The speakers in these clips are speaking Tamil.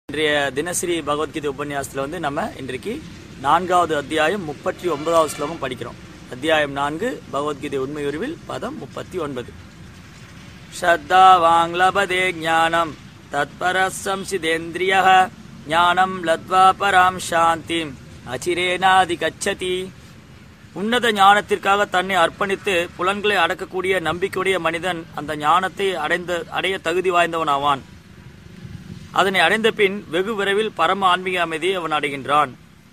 இன்றைய தினசரி பகவத்கீதை உபன்யாசத்தில் வந்து நம்ம இன்றைக்கு 4வது அத்தியாயம் 39வது ஸ்லோகம் படிக்கிறோம். அத்தியாயம் 4 பகவத்கீதை உண்மையுருவில் பதம் 39. ஸ்ரத்தா வாங்லபதே ஞானம் தத்பரசம்சிதேந்திரியः ஞானம் லத்வா பராம் சாந்திம் அச்சிரேனாதி கச்சதி. உன்னத ஞானத்திற்காக தன்னை அர்ப்பணித்து புலன்களை அடக்கக்கூடிய நம்பிக்கையுடைய மனிதன் அந்த ஞானத்தை அடைய தகுதி வாய்ந்தவன் ஆவான். அதனை அடைந்த பின் வெகு விரைவில் பரம ஆன்மீக அமைதியை அவன் அடைகின்றான்.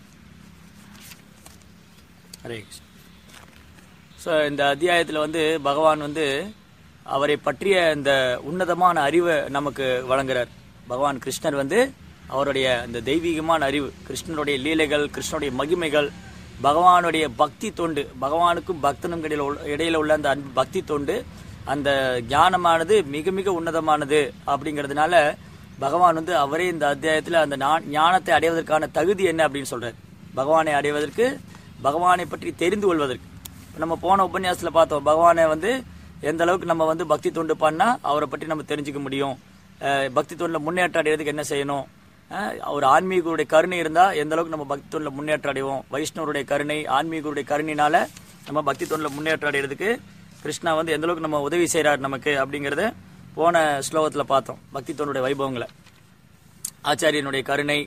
இந்த அத்தியாயத்தில் வந்து பகவான் வந்து அவரை பற்றிய இந்த உன்னதமான அறிவை நமக்கு வழங்குறார். பகவான் கிருஷ்ணர் வந்து அவருடைய இந்த தெய்வீகமான அறிவு, கிருஷ்ணனுடைய லீலைகள், கிருஷ்ணனுடைய மகிமைகள், பகவானுடைய பக்தி தொண்டு, பகவானுக்கும் பக்தனும் இடையில உள்ள அந்த பக்தி தொண்டு, அந்த ஞானமானது மிக மிக உன்னதமானது. அப்படிங்கிறதுனால பகவான் வந்து அவரே இந்த அத்தியாயத்தில் அந்த ஞானத்தை அடைவதற்கான தகுதி என்ன அப்படின்னு சொல்றாரு. பகவானை அடைவதற்கு, பகவானை பற்றி தெரிந்து கொள்வதற்கு. நம்ம போன உபன்யாசத்தில் பார்த்தோம், பகவானை வந்து எந்த அளவுக்கு நம்ம வந்து பக்தி தொண்டு பண்ணா அவரை பற்றி நம்ம தெரிஞ்சுக்க முடியும், பக்தி தொண்டில் முன்னேற்றம் அடைவதற்கு என்ன செய்யணும், ஒரு ஆன்மீகருடைய கருணை இருந்தா எந்த அளவுக்கு நம்ம பக்தி தொண்டில் முன்னேற்றம் அடைவோம், வைஷ்ணவருடைய கருணை, ஆன்மீகருடைய கருணையினால நம்ம பக்தி தொண்டில் முன்னேற்றம் அடைகிறதுக்கு கிருஷ்ணா வந்து எந்த அளவுக்கு நம்ம உதவி செய்யறாரு நமக்கு அப்படிங்கறத போன ஸ்லோகத்தில் பார்த்தோம். பக்தி தொண்டுடைய வைபவங்களை, ஆச்சாரியனுடைய கருணை,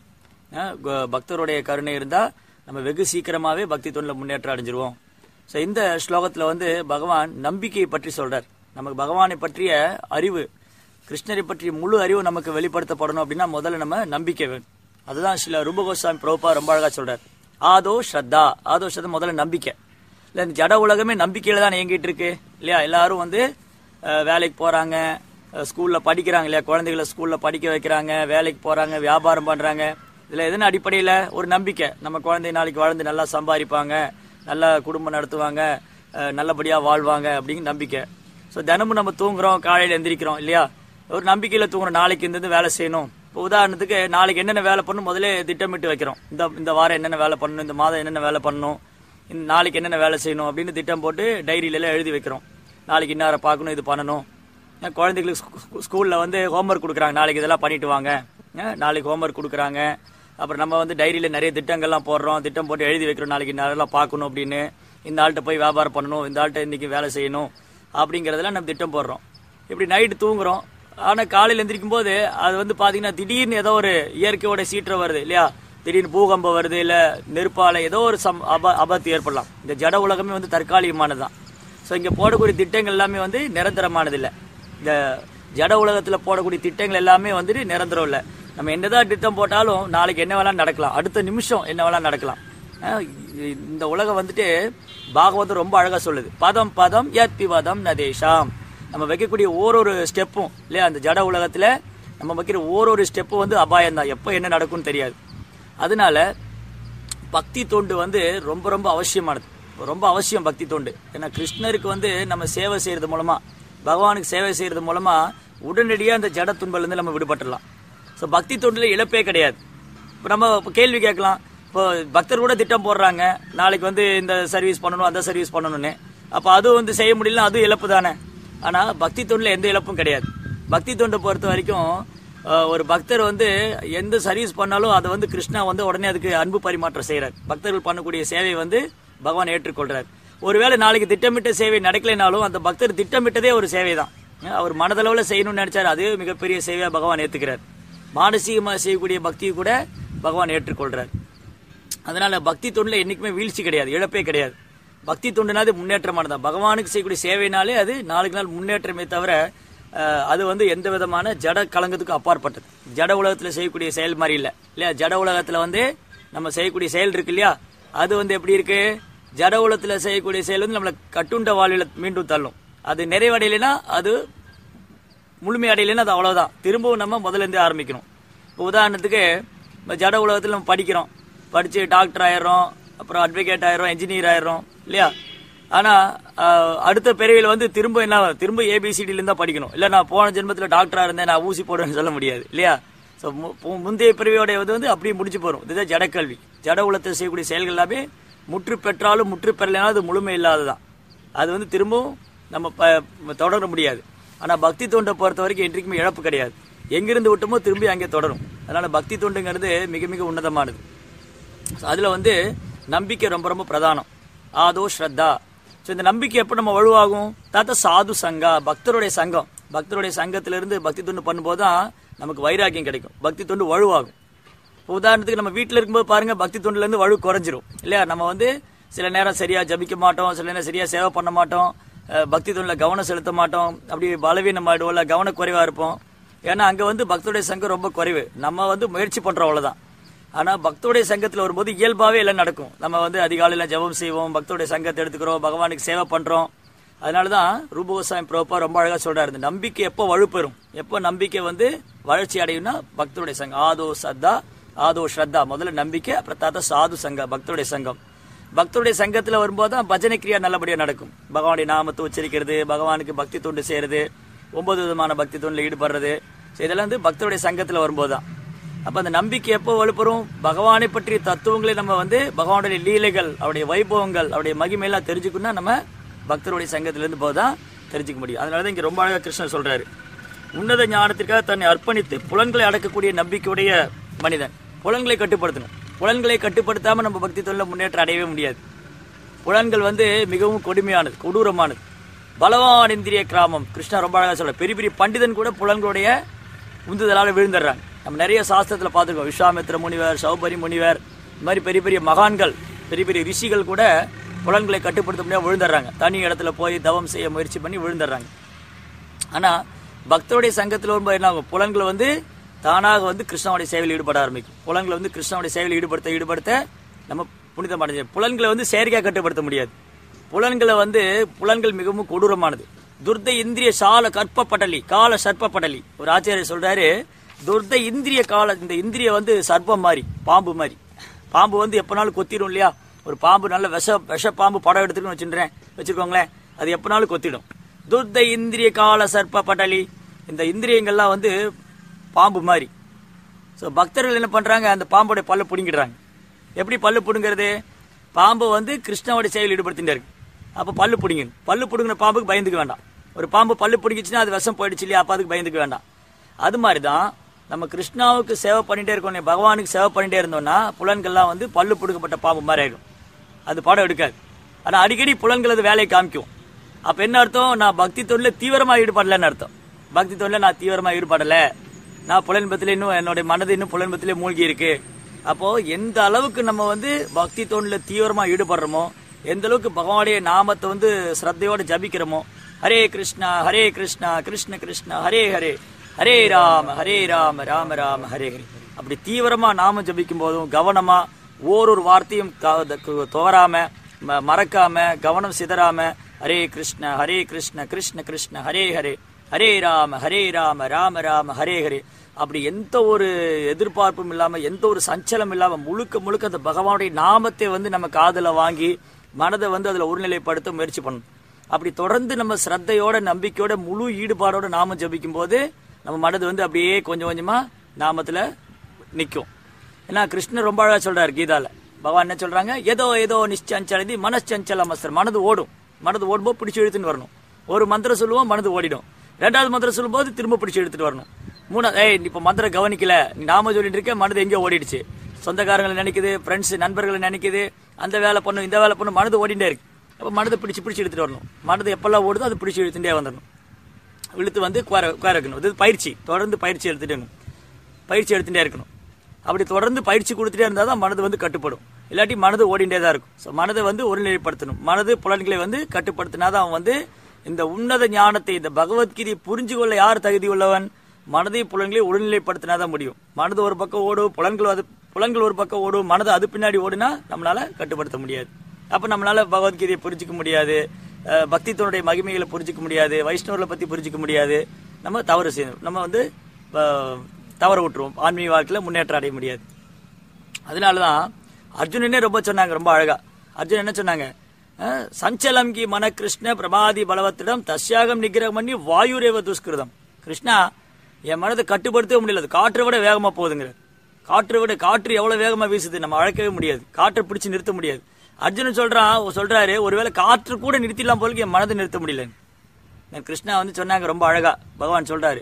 பக்தருடைய கருணை இருந்தா நம்ம வெகு சீக்கிரமாவே பக்தி தொண்டில் முன்னேற்றம் அடைஞ்சிருவோம். ஸோ இந்த ஸ்லோகத்தில் வந்து பகவான் நம்பிக்கையை பற்றி சொல்றார். நமக்கு பகவானை பற்றிய அறிவு, கிருஷ்ணரை பற்றிய முழு அறிவு நமக்கு வெளிப்படுத்தப்படணும் அப்படின்னா முதல்ல நம்ம நம்பிக்கை வேணும். அதுதான் ஸ்ரீல ரூப கோஸ்வாமி பிரபுபா ரொம்ப அழகா சொல்றார். ஆதோ ஸ்ரத்தா, ஆதோ ஸ்ரத்தா முதல்ல நம்பிக்கை. இல்லை, இந்த ஜட உலகமே நம்பிக்கையில தான் இயங்கிட்டு இருக்கு இல்லையா. எல்லாரும் வந்து வேலைக்கு போறாங்க, ஸ்கூல்ல படிக்கிறாங்க இல்லையா, குழந்தைகளை ஸ்கூல்ல படிக்க வைக்கிறாங்க, வேலைக்கு போறாங்க, வியாபாரம் பண்றாங்க. இதுல எதன அடிப்படையில ஒரு நம்பிக்கை, நம்ம குழந்தை நாளைக்கு வாழ்ந்து நல்லா சம்பாதிப்பாங்க, நல்லா குடும்பம் நடத்துவாங்க, நல்லபடியா வாழ்வாங்க அப்படிங்கிற நம்பிக்கை. ஸோ தினமும் நம்ம தூங்குறோம், காலையில எந்திரிக்கிறோம் இல்லையா, ஒரு நம்பிக்கையில தூங்குறோம், நாளைக்கு இந்த வேலை செய்யணும். இப்போ உதாரணத்துக்கு நாளைக்கு என்னென்ன வேலை பண்ணணும் முதல்ல திட்டமிட்டு வைக்கிறோம். இந்த வாரம் என்னென்ன வேலை பண்ணணும், இந்த மாதம் என்னென்ன வேலை பண்ணணும், நாளைக்கு என்னென்ன வேலை செய்யணும் அப்படின்னு திட்டம் போட்டு டைரியில எல்லாம் எழுதி வைக்கிறோம். நாளைக்கு இன்னாரை பார்க்கணும், இது பண்ணணும். குழந்தைகளுக்கு ஸ்கூல்ல வந்து ஹோம்ஒர்க் கொடுக்குறாங்க, நாளைக்கு இதெல்லாம் பண்ணிட்டு வாங்க, நாளைக்கு ஹோம்ஒர்க் கொடுக்குறாங்க. அப்புறம் நம்ம வந்து டைரியில நிறைய திட்டங்கள்லாம் போடுறோம், திட்டம் போட்டு எழுதி வைக்கிறோம், நாளைக்கு இதெல்லாம் பார்க்கணும் அப்படின்னு, இந்த ஆள்கிட்ட போய் வியாபாரம் பண்ணணும், இந்த ஆள்கிட்ட இன்னைக்கு வேலை செய்யணும் அப்படிங்கறதெல்லாம் நம்ம திட்டம் போடுறோம். இப்படி நைட்டு தூங்குறோம். ஆனா காலையில் எந்திரிக்கும் போது அது வந்து பாத்தீங்கன்னா திடீர்னு ஏதோ ஒரு இயற்கையோட சீற்றம் வருது இல்லையா, திடீர்னு பூகம்பம் வருது, இல்ல நெருப்பால ஏதோ ஒரு ஆபத்து ஏற்படலாம். இந்த ஜட உலகமே வந்து தற்காலிகமானதுதான். ஸோ இங்க போடக்கூடிய திட்டங்கள் எல்லாமே வந்து நிரந்தரமானது இல்லை. இந்த ஜட உலகத்துல போடக்கூடிய திட்டங்கள் எல்லாமே வந்துட்டு நிரந்தரம் இல்லை. நம்ம என்னதான் திட்டம் போட்டாலும் நாளைக்கு என்ன வேணாலும் நடக்கலாம், அடுத்த நிமிஷம் என்ன வேணாலும் நடக்கலாம். இந்த உலகம் வந்துட்டு பாகவதம் ரொம்ப அழகா சொல்லுது, பதம் பதம் யத் விவதம் நதேஷாம். நம்ம வைக்கக்கூடிய ஓரொரு ஸ்டெப்பும் இல்லையா, அந்த ஜட உலகத்துல நம்ம வைக்கிற ஓரொரு ஸ்டெப்பும் வந்து அபாயம் தான், எப்போ என்ன நடக்கும்னு தெரியாது. அதனால பக்தி தொண்டு வந்து ரொம்ப ரொம்ப அவசியமானது, ரொம்ப அவசியம் பக்தி தொண்டு. ஏன்னா கிருஷ்ணருக்கு வந்து நம்ம சேவை செய்யறது மூலமா, பகவானுக்கு சேவை செய்யறது மூலமா உடனடியாக அந்த ஜட துன்பல இருந்து நம்ம விடுபட்டுடலாம். ஸோ பக்தி தொண்டுல இழப்பே கிடையாது. இப்போ நம்ம கேள்வி கேட்கலாம், இப்போ பக்தர் கூட திட்டம் போடுறாங்க, நாளைக்கு வந்து இந்த சர்வீஸ் பண்ணணும், அந்த சர்வீஸ் பண்ணணும்னு. அப்போ அது வந்து செய்ய முடியல, அதுவும் இழப்பு தானே. ஆனா பக்தி தொண்டுல எந்த இழப்பும் கிடையாது. பக்தி தொண்டை பொறுத்த வரைக்கும் ஒரு பக்தர் வந்து எந்த சர்வீஸ் பண்ணாலும் அதை வந்து கிருஷ்ணா வந்து உடனே அதுக்கு அன்பு பரிமாற்றம் செய்யறார். பக்தர்கள் பண்ணக்கூடிய சேவை வந்து பகவான் ஏற்றுக்கொள்றார். ஒருவேளை நாளைக்கு திட்டமிட்ட சேவை நடக்கலைனாலும் அந்த பக்தர் திட்டமிட்டதே ஒரு சேவை தான். அவர் மனதளவுல செய்யணும்னு நினைச்சாரு, அதே மிகப்பெரிய சேவையா பகவான் ஏத்துக்கிறார். மானசீகமா செய்யக்கூடிய பக்தியை கூட பகவான் ஏற்றுக்கொள்றார். அதனால பக்தி தொண்டுல என்னைக்குமே வீழ்ச்சி கிடையாது, இழப்பே கிடையாது. பக்தி தொண்டுனாது முன்னேற்றமானதான். பகவானுக்கு செய்யக்கூடிய சேவைனாலே அது நாளுக்கு நாள் முன்னேற்றமே தவிர அது வந்து எந்த விதமான ஜட கலங்கத்துக்கு அப்பாற்பட்டது. ஜட உலகத்துல செய்யக்கூடிய செயல் மாதிரி இல்ல இல்லையா. ஜட உலகத்துல வந்து நம்ம செய்யக்கூடிய செயல் இருக்கு இல்லையா, அது வந்து எப்படி இருக்கு, ஜட உலகத்துல செய்யக்கூடிய செயல் வந்து நம்மளை கட்டுண்ட வாழ்வில மீண்டும் தள்ளும். அது நிறைவடையலைன்னா, அது முழுமையடையலைன்னா அது அவ்வளவுதான், திரும்பவும் நம்ம முதல்ல இருந்தே ஆரம்பிக்கணும். இப்போ உதாரணத்துக்கு ஜட உலகத்துல நம்ம படிக்கிறோம், படிச்சு டாக்டர் ஆயிடுறோம், அப்புறம் அட்வொகேட் ஆயிரும், என்ஜினியர் ஆயிரும் இல்லையா. ஆனா அடுத்த பிறவியில வந்து திரும்ப ஏபிசிடில இருந்தா படிக்கணும். இல்ல நான் போன ஜென்மத்துல டாக்டரா இருந்தேன், நான் ஊசி போடுவேன்னு சொல்ல முடியாது இல்லையா. முந்தைய பிறவியோட வந்து அப்படியே முடிச்சு போறோம். இதுதான் ஜடக்கல்வி. ஜட உலகத்தில் செய்யக்கூடிய செயல்கள் எல்லாமே முற்று பெற்றாலும் முற்று பெறலைனாலும் அது முழுமை இல்லாததான். அது வந்து திரும்பவும் நம்ம தொடர முடியாது. ஆனா பக்தி தொண்டை பொறுத்த வரைக்கும் என்றைக்குமே இழப்பு கிடையாது. எங்கிருந்து விட்டோமோ திரும்பி அங்கே தொடரும். அதனால பக்தி தொண்டுங்கிறது மிக மிக உன்னதமானது. அதுல வந்து நம்பிக்கை ரொம்ப ரொம்ப பிரதானம். ஆதோ ஸ்ரத்தா. இந்த நம்பிக்கை எப்ப நம்ம வலுவாகும்? தாத்தா சாது சங்கா, பக்தருடைய சங்கம். பக்தருடைய சங்கத்திலிருந்து பக்தி தொண்டு பண்ணும்போதுதான் நமக்கு வைராக்கியம் கிடைக்கும், பக்தி தொண்டு வலுவாகும். உதாரணத்துக்கு நம்ம வீட்டில் இருக்கும்போது பாருங்க, பக்தி தொண்டுல இருந்து வலு குறைஞ்சிரும் இல்லையா? நம்ம வந்து சில நேரம் சரியா ஜபிக்க மாட்டோம், சில நேரம் சரியா சேவை பண்ண மாட்டோம், பக்தி தொண்டுல கவனம் செலுத்த மாட்டோம், அப்படி பலவீனம் ஆயிடுவோம், இல்ல கவனக்குறைவா இருப்போம். ஏன்னா அங்க வந்து பக்தருடைய சங்கம் ரொம்ப குறைவு. நம்ம வந்து முயற்சி பண்றோம் அவ்வளவுதான். ஆனா பக்தருடைய சங்கத்துல வரும்போது இயல்பாவே எல்லாம் நடக்கும். நம்ம வந்து அதிகாலையில ஜபம் செய்வோம், பக்தருடைய சங்கத்தை எடுத்துக்கிறோம், பகவானுக்கு சேவை பண்றோம். அதனாலதான் ரூப கோஸ்வாமி பிரபுபாத் ரொம்ப அழகா சொல்றாரு, இந்த நம்பிக்கை எப்போ வலுப்பெறும், எப்போ நம்பிக்கை வந்து வளர்ச்சி அடையும்னா பக்தருடைய சங்கம். ஆதோ சத்தா ஆதோ ஸ்ரத்தா. முதல்ல நம்பிக்கை, அப்புறம் தாத்தா சாது சங்கம், பக்தருடைய சங்கம். பக்தருடைய சங்கத்துல வரும்போது தான் பஜனை கிரியா நல்லபடியா நடக்கும். பகவானுடைய நாமத்தை உச்சரிக்கிறது, பகவானுக்கு பக்தி தொண்டு செய்யறது, 9 விதமான பக்தி தொண்டில் ஈடுபடுறது, இதெல்லாம் வந்து பக்தருடைய சங்கத்துல வரும்போது தான். அப்ப அந்த நம்பிக்கை எப்போ வலுப்பெறும்? பகவானை பற்றிய தத்துவங்களை நம்ம வந்து பகவானுடைய லீலைகள், அவருடைய வைபவங்கள், அவருடைய மகிமையெல்லாம் தெரிஞ்சுக்கணும்னா நம்ம பக்தருடைய சங்கத்திலிருந்து போதான் தெரிஞ்சுக்க முடியும். அதனாலதான் இங்க ரொம்ப அழகா கிருஷ்ணர் சொல்றாரு, உன்னத ஞானத்திற்காக தன்னை அர்ப்பணித்து புலன்களை அடக்கக்கூடிய நம்பிக்கையுடைய மனிதன். புலன்களை கட்டுப்படுத்தணும். புலன்களை கட்டுப்படுத்தாம நம்ம பக்தி தொழில முன்னேற்றம் அடையவே முடியாது. புலன்கள் வந்து மிகவும் கொடுமையானது, கொடூரமானது. பலவான் இந்திரிய கிராமம். கிருஷ்ணா ரொம்ப அழகா சொல்ற, பெரிய பெரிய பண்டிதன் கூட புலன்களுடைய உந்துதலால விழுந்துடுறாங்க. நம்ம நிறைய சாஸ்திரத்துல பார்த்துருக்கோம். விஸ்வாமித்திர முனிவர், சௌபரி முனிவர், இந்த மாதிரி பெரிய பெரிய மகான்கள், பெரிய பெரிய ரிஷிகள் கூட புலன்களை கட்டுப்படுத்த முடியாம விழுந்துடுறாங்க. தனி இடத்துல போய் தவம் செய்ய முயற்சி பண்ணி விழுந்துடுறாங்க. ஆனா பக்தருடைய சங்கத்தில் வரும்போது என்ன ஆகும்? புலன்களை வந்து தானாக வந்து கிருஷ்ணனுடைய சேவையில் ஈடுபட ஆரம்பிக்கும். புலன்களை வந்து கிருஷ்ணனுடைய சேவையில் ஈடுபடுத்த நம்ம புனிதம் அடைஞ்சோம். புலன்களை வந்து செயற்கையாக கட்டுப்படுத்த முடியாது. புலன்கள் மிகவும் கொடூரமானது. துர்த இந்திரிய சால கற்ப படலி கால சர்ப்ப படலி. ஒரு ஆச்சாரியர் சொல்றாரு, துர்த இந்திரிய கால, இந்த இந்திரிய வந்து சர்ப்பம் மாதிரி, பாம்பு மாதிரி. பாம்பு வந்து எப்பனாலும் கொத்திடும் இல்லையா? ஒரு பாம்பு நல்ல விஷ பாம்பு படம் எடுத்துன்னு வச்சிருக்கோங்களேன், அது எப்பனாலும் கொத்திடும். துர்த இந்திரிய கால சர்ப்ப படலி. இந்த இந்திரியங்கள்லாம் வந்து பாம்பு மாதிரி. ஸோ பக்தர்கள் என்ன பண்றாங்க? அந்த பாம்போட பல்ல பிடுங்கிடுறாங்க. எப்படி பல்லு பிடுங்கிறது? பாம்பு வந்து கிருஷ்ணாவோட செயல் ஈடுபடுத்திட்டு இருக்கு. அப்ப பல்லு பிடிங்கணும். பல்லு பிடுங்கின பாம்புக்கு பயந்துக்க வேண்டாம். ஒரு பாம்பு பல்லு பிடிக்கிச்சுன்னா அது விஷம் போயிடுச்சு இல்லையா? அப்ப அதுக்கு பயந்துக்க வேண்டாம். அது மாதிரிதான் நம்ம கிருஷ்ணாவுக்கு சேவை பண்ணிட்டே இருக்கோம், பகவானுக்கு சேவை பண்ணிட்டே இருந்தோம்னா புலன்கள்லாம் வந்து பல்லு பிடுக்கப்பட்ட பாம்பு மாதிரி ஆயிடும். அது படம் எடுக்காது. ஆனா அடிக்கடி புலன்கள் அது வேலையை காமிக்கும். அப்ப என்ன அர்த்தம்? நான் பக்தி தொழில தீவிரமா ஈடுபடலன்னு அர்த்தம். பக்தி தொழில நான் தீவிரமா ஈடுபடல, நான் புலன்பத்தில இன்னும் என்னுடைய மனது இன்னும் புலன்பத்திலே மூழ்கி இருக்கு. அப்போ எந்த அளவுக்கு நம்ம வந்து பக்தி தொண்டில தீவிரமா ஈடுபடுறோமோ, எந்த அளவுக்கு பகவானுடைய நாமத்தை வந்து ஸ்ரத்தையோட ஜபிக்கிறோமோ, ஹரே கிருஷ்ணா கிருஷ்ண கிருஷ்ணா ஹரே ஹரே, ஹரே ராம ராம ராம ஹரே ஹரே, அப்படி தீவிரமா நாமம் ஜபிக்கும் போதும் கவனமா ஓரொரு வார்த்தையும் தவறாம மறக்காம கவனம் சிதறாம ஹரே கிருஷ்ண கிருஷ்ண கிருஷ்ண ஹரே ஹரே, ஹரே ராம ராம ராம ஹரே ஹரே, அப்படி எந்த ஒரு எதிர்பார்ப்பும் இல்லாம, எந்த ஒரு சஞ்சலம் இல்லாம முழுக்க முழுக்க அந்த பகவானுடைய நாமத்தை வந்து நம்ம காதுல வாங்கி மனதை வந்து அதுல ஒருநிலைப்படுத்த முயற்சி பண்ணணும். அப்படி தொடர்ந்து நம்ம ஸ்ரத்தையோட நம்பிக்கையோட முழு ஈடுபாடோட நாமம் ஜபிக்கும் போது நம்ம மனது வந்து அப்படியே கொஞ்சம் கொஞ்சமா நாமத்துல நிற்கும். ஏன்னா கிருஷ்ணர் ரொம்ப அழகா சொல்றாரு கீதால. பகவான் என்ன சொல்றாங்க? ஏதோ நிச்சஞ்சலதி மனச்சஞ்சலம் அஸ்திரம். மனது ஓடும்போது பிடிச்சி இழுத்துன்னு வரணும். ஒரு மந்திரம் சொல்லுவோம், மனது ஓடிடும். 2வது மந்திரம் சொல்லும் போது திரும்ப பிடிச்சி எடுத்துட்டு வரணும். 3வது, இப்ப மந்திரம் கவனிக்கல, நாம சொல்லிட்டு இருக்க, மனது எங்கேயோ ஓடிடுச்சு. சொந்தக்காரங்களை நினைக்குது, ஃப்ரெண்ட்ஸ் நண்பர்களை நினைக்குது, அந்த வேலை பண்ணும் இந்த வேலை பண்ணும், மனது ஓடிட்டே இருக்கு. அப்ப மனதை பிடிச்சி எடுத்துட்டு வரணும். மனது எப்பெல்லாம் ஓடுதோ அது பிடிச்சி இழுத்துட்டே வந்துடணும். இழுத்து வந்து உட்கார வைக்கணும். இது பயிற்சி, தொடர்ந்து பயிற்சி எடுத்துட்டே இருக்கணும். அப்படி தொடர்ந்து பயிற்சி கொடுத்துட்டே இருந்தால் தான் மனது வந்து கட்டுப்படும். இல்லாட்டி மனது ஓடிண்டே தான் இருக்கும். ஸோ மனதை வந்து ஒருநிலைப்படுத்தணும். மனது புலன்களை வந்து கட்டுப்படுத்தினாதான் அவன் வந்து இந்த உன்னத ஞானத்தை, இந்த பகவத்கீதையை புரிஞ்சு கொள்ள யார் தகுதி உள்ளவன்? மனதை புலன்களை ஒருநிலைப்படுத்தினாதான் முடியும். மனது ஒரு பக்கம் ஓடும், புலன்கள் ஒரு பக்கம் ஓடும், மனது அது பின்னாடி ஓடுனா நம்மளால கட்டுப்படுத்த முடியாது. அப்ப நம்மளால பகவத்கீதையை புரிஞ்சிக்க முடியாது, பக்தி தன்னுடைய மகிமைகளை புரிஞ்சிக்க முடியாது, வைஷ்ணவர்களை பத்தி புரிஞ்சிக்க முடியாது. நம்ம தவறு செய்யணும், நம்ம வந்து தவற விட்டுருவோம், ஆன்மீக வாழ்க்கையில முன்னேற்றம் அடைய முடியாது. அதனாலதான் அர்ஜுனனே ரொம்ப சொன்னாங்க, ரொம்ப அழகா. அர்ஜுனன் என்ன சொன்னாங்க? சஞ்சலம் கி மன கிருஷ்ண பிரபாதி பலவத்திடம் தஸ்யாகம் நிகிரகம் பண்ணி வாயுரேவ துஷ்கிருதம். கிருஷ்ணா, என் மனதை கட்டுப்படுத்தவே முடியல, காற்றை விட வேகமா போகுதுங்கிற. காற்று எவ்வளவு வேகமா வீசுது, நம்ம அழைக்கவே முடியாது, காற்றை பிடிச்சு நிறுத்த முடியாது. அர்ஜுனன் சொல்றாரு, ஒருவேளை காற்று கூட நிறுத்திடலாம் போல என் மனதை நிறுத்த முடியல. கிருஷ்ணா வந்து சொன்னாங்க ரொம்ப அழகா. பகவான் சொல்றாரு,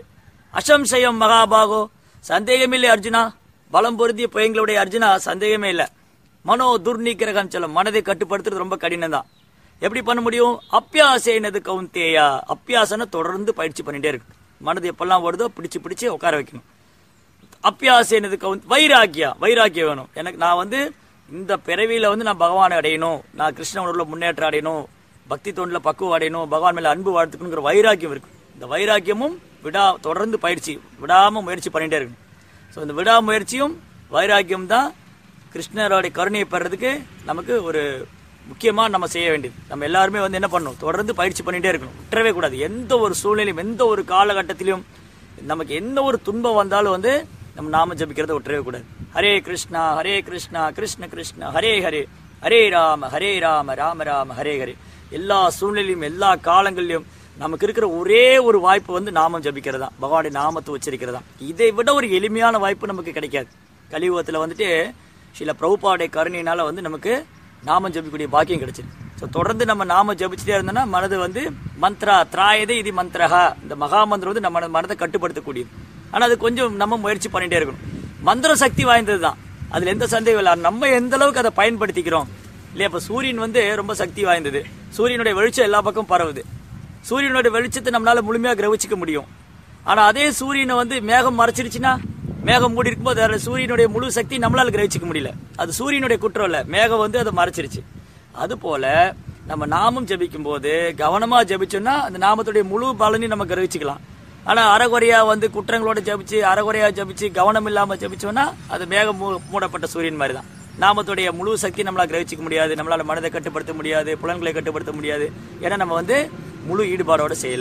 அசம்சயம் மகாபாகோ, சந்தேகமில்லை அர்ஜுனா, பலம் பொருந்திய பையங்களுடைய அர்ஜுனா, சந்தேகமே இல்லை. மனோ துர்நீக்கிரகம் சொல்லும், மனதை கட்டுப்படுத்துறது ரொம்ப கடினம் தான். எப்படி பண்ண முடியும்? அப்பியாசேனது கவுந்தேயா, அப்பியாசனை தொடர்ந்து பயிற்சி பண்ணிட்டே இருக்கு. மனது எப்பெல்லாம் ஓடுதோ பிடிச்சு பிடிச்சு உட்கார வைக்கணும். அப்பியாசேனது வைராக்கியம் வேணும். எனக்கு நான் இந்த பிறவியில நான் பகவானை அடையணும், நான் கிருஷ்ண உணர்வுல முன்னேற்றம் அடையணும், பக்தி தொண்டில் பக்குவம் அடையணும், பகவான் மேல அன்பு வாழ்த்துக்கணுங்கிற வைராக்கியம் இருக்கு. இந்த வைராக்கியமும் தொடர்ந்து பயிற்சி விடாம முயற்சி பண்ணிட்டே இருக்கணும். ஸோ இந்த விடாமுயற்சியும் வைராக்கியம் தான் கிருஷ்ணரோட கருணையை பெறதுக்கு நமக்கு ஒரு முக்கியமா நம்ம செய்ய வேண்டியது. நம்ம எல்லாருமே என்ன பண்ணணும்? தொடர்ந்து பயிற்சி பண்ணிட்டே இருக்கணும், விட்டுறவே கூடாது. எந்த ஒரு சூழ்நிலையும் எந்த ஒரு காலகட்டத்திலும் நமக்கு எந்த ஒரு துன்பம் வந்தாலும் நம்ம நாம ஜபிக்கிறத விட்டுறவே கூடாது. ஹரே கிருஷ்ணா கிருஷ்ண கிருஷ்ண ஹரே ஹரே, ஹரே ராம ராம ராம ஹரே ஹரே. எல்லா சூழ்நிலையும் எல்லா காலங்களிலும் நமக்கு இருக்கிற ஒரே ஒரு வாய்ப்பு நாமம் ஜபிக்கிறதா, பகவானுடைய நாமத்தை உச்சரிக்கிறதா. இதை விட ஒரு எளிமையான வாய்ப்பு நமக்கு கிடைக்காது. கலியுகத்துல சில பிரபுபாவுடைய கருணையினால நமக்கு நாமம் ஜபிக்கக்கூடிய பாக்கியம் கிடைச்சிருக்கு. ஸோ தொடர்ந்து நம்ம நாம ஜபிச்சுட்டே இருந்தோம்னா மனது மந்த்ரா திராயதே இது மந்திரஹா, இந்த மகா மந்திரம் நம்ம மனதை கட்டுப்படுத்தக்கூடியது. ஆனா அது கொஞ்சம் நம்ம முயற்சி பண்ணிட்டே இருக்கணும். மந்திரம் சக்தி வாய்ந்தது தான், அதுல எந்த சந்தேகம் இல்லை. நம்ம எந்த அளவுக்கு அதை பயன்படுத்திக்கிறோம் இல்லையா? இப்ப சூரியன் ரொம்ப சக்தி வாய்ந்தது. சூரியனுடைய வெளிச்சம் எல்லா பக்கம் பரவுது. சூரியனுடைய வெளிச்சத்தை நம்மளால முழுமையா கிரகிச்சிக்க முடியும். ஆனா அதே சூரியனை மேகம் மறைச்சிருச்சுன்னா, மேகம் மூடி இருக்கும்போது சூரியனுடைய முழு சக்தி நம்மளால கிரகிச்சிக்க முடியல. அது சூரியனுடைய குற்றம் இல்ல, மேகம் அதை மறைச்சிருச்சு. அது போல நம்ம நாமம் ஜபிக்கும் போது கவனமா ஜபிச்சோம்னா அந்த நாமத்துடைய முழு பலனையும் நம்ம கிரகிச்சுக்கலாம். ஆனா அறகுறையா குற்றங்களோட ஜபிச்சு அறகுறையா ஜபிச்சு கவனம் இல்லாம ஜபிச்சோம்னா அது மேகம் மூடப்பட்ட சூரியன் மாதிரி தான். நாமத்துடைய முழு சக்தி நம்மளால கிரகிச்சிக்க முடியாது, நம்மளால மனதை கட்டுப்படுத்த முடியாது, புலன்களை கட்டுப்படுத்த முடியாது. ஏன்னா நம்ம முழு ஈடுபாடோட செய்யல.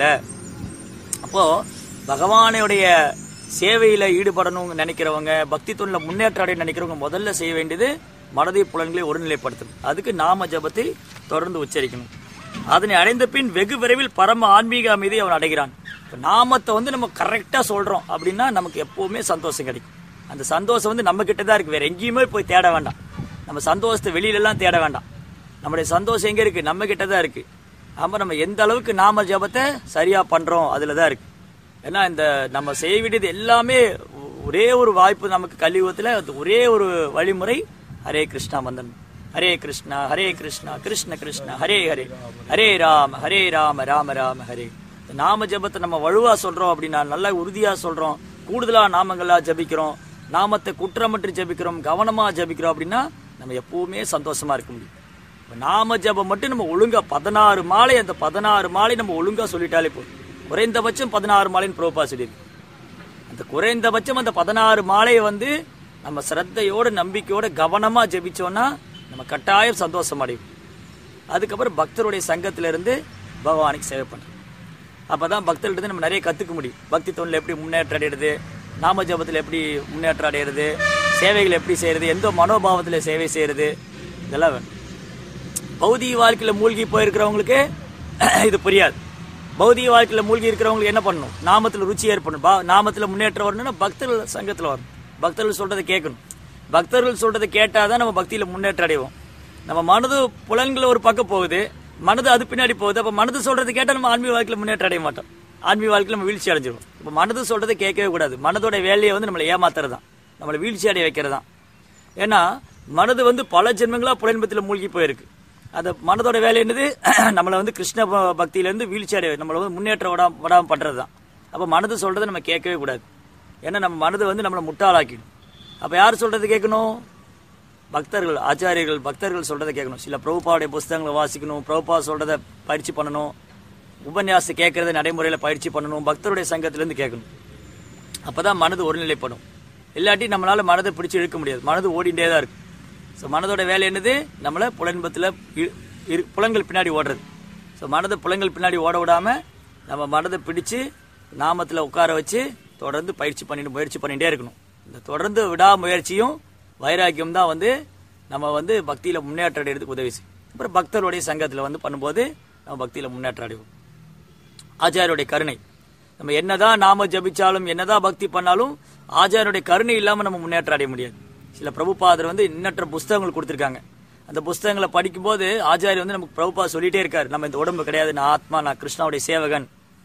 அப்போ பகவானுடைய சேவையில ஈடுபடணும் நினைக்கிறவங்க, பக்தி தொழில முன்னேற்றம் அடைய நினைக்கிறவங்க முதல்ல செய்ய வேண்டியது மனதை புலன்களை ஒருநிலைப்படுத்தணும். அதுக்கு நாம ஜபத்தை தொடர்ந்து உச்சரிக்கணும். அதனை அடைந்த பின் வெகு விரைவில் பரம ஆன்மீக அமைதியை அவன் அடைகிறான். நாமத்தை நம்ம கரெக்டா சொல்றோம் அப்படின்னா நமக்கு எப்பவுமே சந்தோஷம் கிடைக்கும். அந்த சந்தோஷம் நம்ம கிட்ட தான் இருக்கு, வேற எங்கேயுமே போய் தேட வேண்டாம். நம்ம சந்தோஷத்தை வெளியில எல்லாம் தேட வேண்டாம். நம்முடைய சந்தோஷம் எங்க இருக்கு? நம்ம கிட்ட தான் இருக்கு. ஆமா, நம்ம எந்த அளவுக்கு நாம ஜபத்தை சரியா பண்றோம் அதுலதான் இருக்கு. ஏன்னா இந்த நம்ம செய்ய வேண்டியது எல்லாமே ஒரே ஒரு வாய்ப்பு நமக்கு கலியுகத்துல, ஒரே ஒரு வழிமுறை ஹரே கிருஷ்ணா மந்திரம். ஹரே கிருஷ்ணா கிருஷ்ண கிருஷ்ண ஹரே ஹரே, ஹரே ராம ராம ராம ஹரே. நாம ஜபத்தை நம்ம வலுவா சொல்றோம் அப்படின்னா, நல்லா உறுதியா சொல்றோம், கூடுதலா நாமங்களா ஜபிக்கிறோம், நாமத்தை குற்றமற்று ஜபிக்கிறோம், கவனமா ஜபிக்கிறோம் அப்படின்னா நம்ம எப்பவுமே சந்தோஷமா இருக்க முடியும். நாம ஜபம் மட்டும் நம்ம ஒழுங்கா 16 மாலை, அந்த 16 மாலை நம்ம ஒழுங்கா சொல்லிட்டாலே போதும். குறைந்தபட்சம் 16 மாலைன்னு பிரபுபா சொல்லியிருக்கு. அந்த குறைந்தபட்சம் அந்த 16 மாலையை நம்ம சிரத்தையோட நம்பிக்கையோட கவனமா ஜபிச்சோம்னா நம்ம கட்டாயம் சந்தோஷம் அடையும். அதுக்கப்புறம் பக்தருடைய சங்கத்தில இருந்து பகவானுக்கு சேவை பண்றோம். அப்பதான் பக்தர்கிட்ட நம்ம நிறைய கத்துக்க முடியும். பக்தி தொழில் எப்படி முன்னேற்றம் அடைகிறது, நாம ஜபத்தில் எப்படி முன்னேற்றம் அடைகிறது, சேவைகள் எப்படி செய்யறது, எந்த மனோபாவத்தில் சேவை செய்யறது, இதெல்லாம் வேணும். பௌதிக வாழ்க்கையில மூழ்கி போயிருக்கிறவங்களுக்கு இது புரியாது. பௌதிக வாழ்க்கையில மூழ்கி இருக்கிறவங்களுக்கு என்ன பண்ணணும்? நாமத்தில் ருச்சி ஏற்படணும். நாமத்தில் முன்னேற்றம் வரணும்னா பக்தர்கள் சங்கத்தில் வரணும். பக்தர்கள் சொல்றதை கேட்கணும். பக்தர்கள் சொல்றதை கேட்டாதான் நம்ம பக்தியில முன்னேற்றம் அடைவோம். நம்ம மனது புலன்கள் ஒரு பக்கம் போகுது, மனது அது பின்னாடி போகுது. அப்ப மனது சொல்றது கேட்டா நம்ம ஆன்மீக வாழ்க்கையில முன்னேற்றம் அடைய மாட்டோம். ஆன்மீக வாழ்க்கையில நம்ம வீழ்ச்சி அடைஞ்சிடும். இப்ப மனது சொல்றதை கேட்கவே கூடாது. மனதோட வேலையை நம்மளை ஏமாத்துறதுதான், நம்மளை வீழ்ச்சி அடைய வைக்கிறதா. ஏன்னா மனது பல ஜென்மங்களா புலன்பத்துல மூழ்கி போயிருக்கு. அந்த மனதோட வேலை என்னது? நம்மளை கிருஷ்ண பக்தியில இருந்து வீழ்ச்சி அடைய, நம்மளை முன்னேற்றம் விடாம பண்றதுதான். அப்ப மனது சொல்றதை நம்ம கேட்கவே கூடாது. ஏன்னா நம்ம மனது நம்மளை முட்டாளாக்கிடும். அப்ப யார் சொல்றது கேட்கணும்? பக்தர்கள், ஆச்சாரியர்கள், பக்தர்கள் சொல்றதை கேட்கணும். சில பிரபுபாவுடைய புஸ்தகங்களை வாசிக்கணும், பிரபுபா சொல்றதை பயிற்சி பண்ணணும், உபன்யாசம் கேட்கறத நடைமுறையில பயிற்சி பண்ணணும், பக்தருடைய சங்கத்திலிருந்து கேட்கணும். அப்பதான் மனது ஒருநிலைப்படும். இல்லாட்டி நம்மளால மனதை பிடிச்சு இழுக்க முடியாது. மனது ஓடிண்டே தான் இருக்கு. ஸோ மனதோட வேலை என்னது? நம்மளை புலன்பத்தில் புலன்கள் பின்னாடி ஓடுறது. ஸோ மனதை புலன்கள் பின்னாடி ஓட விடாம நம்ம மனதை பிடிச்சு நாமத்தில் உட்கார வச்சு தொடர்ந்து முயற்சி பண்ணிட்டே இருக்கணும். இந்த தொடர்ந்து விடாமுயற்சியும் வைராக்கியம் தான் நம்ம பக்தியில முன்னேற்றம் அடைகிறதுக்கு உதவி செய்யும். அப்புறம் பக்தருடைய சங்கத்தில் பண்ணும்போது நம்ம பக்தியில முன்னேற்றம் அடைவோம். ஆச்சாரியுடைய கருணை, நம்ம என்னதான் நாம ஜபிச்சாலும் என்னதான் பக்தி பண்ணாலும் ஆச்சாரியுடைய கருணை இல்லாம நம்ம முன்னேற்றம் அடைய முடியாது. சில பிரபுபாதர் எண்ணற்ற புஸ்தகங்கள் கொடுத்திருக்காங்க. அந்த புஸ்தகங்களை படிக்கும் போது ஆச்சாரி நமக்கு பிரபுபா சொல்லிட்டே இருக்காரு, நம்ம இந்த உடம்பு கிடையாது, நான் ஆத்மா, நான் கிருஷ்ணாவுடைய சேவகன்,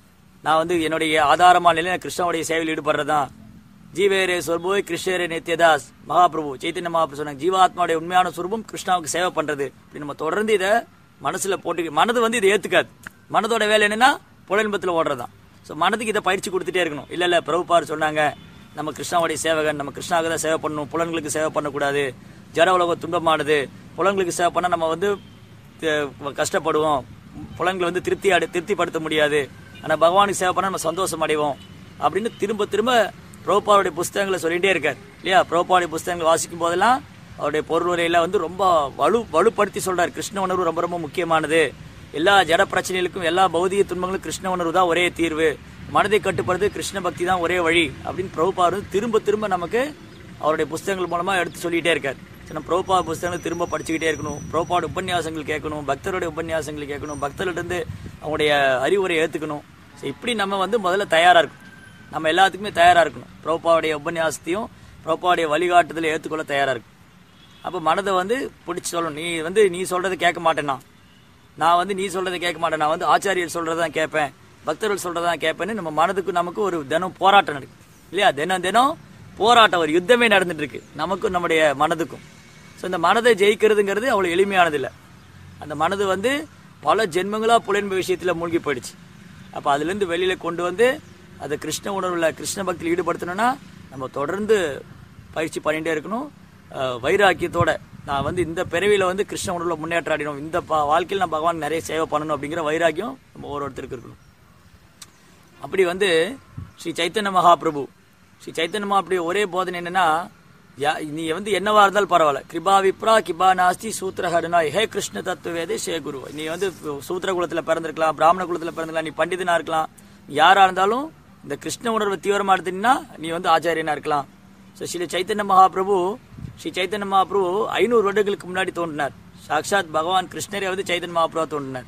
நான் வந்து என்னுடைய ஆதாரமான நிலையில கிருஷ்ணனுடைய சேவையில் ஈடுபடுறதான். ஜீவேரே சொர்போய் கிருஷ்ணரே நித்யதாஸ் மகாபிரபு சைத்தன்ய மகாபிரபு சொன்னாங்க, ஜீவாத்மாவுடைய உண்மையான சுரூபம் கிருஷ்ணாவுக்கு சேவை பண்றது. இப்படி நம்ம தொடர்ந்து இதை மனசுல போட்டு, மனது வந்து இதை ஏத்துக்காது. மனதோட வேலை என்னன்னா புலன்பத்துல ஓடுறதான். ஸோ மனதுக்கு இதை பயிற்சி கொடுத்துட்டே இருக்கணும். இல்ல பிரபுபார் சொன்னாங்க, நம்ம கிருஷ்ணாவுடைய சேவகன், நம்ம கிருஷ்ணாவுக்கு தான் சேவை பண்ணணும், புலன்களுக்கு சேவை பண்ணக்கூடாது, ஜட உலகம் துன்பமானது, புலன்களுக்கு சேவை பண்ணா நம்ம வந்து கஷ்டப்படுவோம், புலன்களை வந்து திருப்திப்படுத்த முடியாது, ஆனா பகவானுக்கு சேவை பண்ணா நம்ம சந்தோஷம் அடைவோம் அப்படின்னு திரும்ப திரும்ப பிரபுபாவுடைய புஸ்தகங்களை சொல்லிட்டே இருக்காரு இல்லையா. பிரபுபாவுடைய புஸ்தகங்களை வாசிக்கும் போதெல்லாம் அவருடைய பொருளுரையில வந்து ரொம்ப வலுப்படுத்தி சொல்றாரு, கிருஷ்ண உணர்வு ரொம்ப ரொம்ப முக்கியமானது, எல்லா ஜட பிரச்சனைகளுக்கும் எல்லா பௌதிக துன்பங்களும் கிருஷ்ண உணர்வு தான் ஒரே தீர்வு, மனதை கட்டுப்படுறது கிருஷ்ண பக்தி தான் ஒரே வழி அப்படின்னு பிரபுபார் திரும்ப திரும்ப நமக்கு அவருடைய புஸ்தகங்கள் மூலமா எடுத்து சொல்லிட்டே இருக்காரு. நம்ம பிரபுபா புஸ்தகங்களை திரும்ப படிச்சுக்கிட்டே இருக்கணும், பிரபுபாவோட உபன்யாசங்கள் கேட்கணும், பக்தருடைய உபன்யாசங்கள் கேட்கணும், பக்தர்கிட்ட இருந்து அவங்களுடைய அறிவுரை ஏத்துக்கணும். இப்படி நம்ம வந்து முதல்ல தயாரா இருக்கணும், நம்ம எல்லாத்துக்குமே தயாரா இருக்கணும். பிரபுபாவுடைய உபன்யாசத்தையும் பிரபுபாவுடைய வழிகாட்டுதலை ஏற்றுக்கொள்ள தயாரா இருக்கும். அப்ப மனதை வந்து பிடிச்சி சொல்லணும், நீ சொல்றதை கேட்க மாட்டேன்னா, நான் வந்து நீ சொல்றதை கேட்க மாட்டேன், நான் வந்து ஆச்சாரியர் சொல்றதான் கேட்பேன், பக்தர்கள் சொல்றதான் கேட்பேன்னு நம்ம மனதுக்கு நமக்கு ஒரு தினம் போராட்டம் நடக்கு இல்லையா. தினம் தினம் போராட்டம், ஒரு யுத்தமே நடந்துட்டு இருக்கு நமக்கும் நம்முடைய மனதுக்கும். ஸோ இந்த மனதை ஜெயிக்கிறதுங்கிறது அவ்வளவு எளிமையானது இல்லை. அந்த மனது வந்து பல ஜென்மங்களா புலன்பு விஷயத்துல மூழ்கி போயிடுச்சு. அப்ப அதுல இருந்து வெளியில கொண்டு வந்து அதை கிருஷ்ண உணர்வுல கிருஷ்ண பக்தியில் ஈடுபடுத்தணும்னா நம்ம தொடர்ந்து பயிற்சி பண்ணிட்டே இருக்கணும். வைராக்கியத்தோட நான் வந்து இந்த பிறவியில வந்து கிருஷ்ண உணர்வுல முன்னேற்றம் அடையணும், இந்த வாழ்க்கையில் நான் பகவான் நிறைய சேவை பண்ணணும் அப்படிங்கிற வைராக்கியம் நம்ம ஒவ்வொருத்தருக்கு இருக்கணும். அப்படி வந்து ஸ்ரீ சைத்தன்ய மகாபிரபு அப்படி ஒரே போதனை என்னன்னா, நீ வந்து என்னவா இருந்தாலும் பரவாயில்ல, கிருபா விப்ரா கிபா நாஸ்தி சூத்திரஹரனாய் ஹே கிருஷ்ண தத்துவேதே ஷே குரு. நீ வந்து சூத்திர குலத்துல பிறந்திருக்கலாம், பிராமண குலத்துல பிறந்திருக்கலாம், நீ பண்டிதனா இருக்கலாம், யாரா இருந்தாலும் இந்த கிருஷ்ண உணர்வு தீவிரமா எடுத்தீங்கன்னா நீ வந்து ஆச்சாரியனா இருக்கலாம். ஸ்ரீ சைத்தன்ய மகாபிரபு 500 வருடங்களுக்கு முன்னாடி தோன்றினார். சாக்ஷாத் பகவான் கிருஷ்ணரே வந்து சைத்தன்ய மகாபிரபு தோன்றினார்.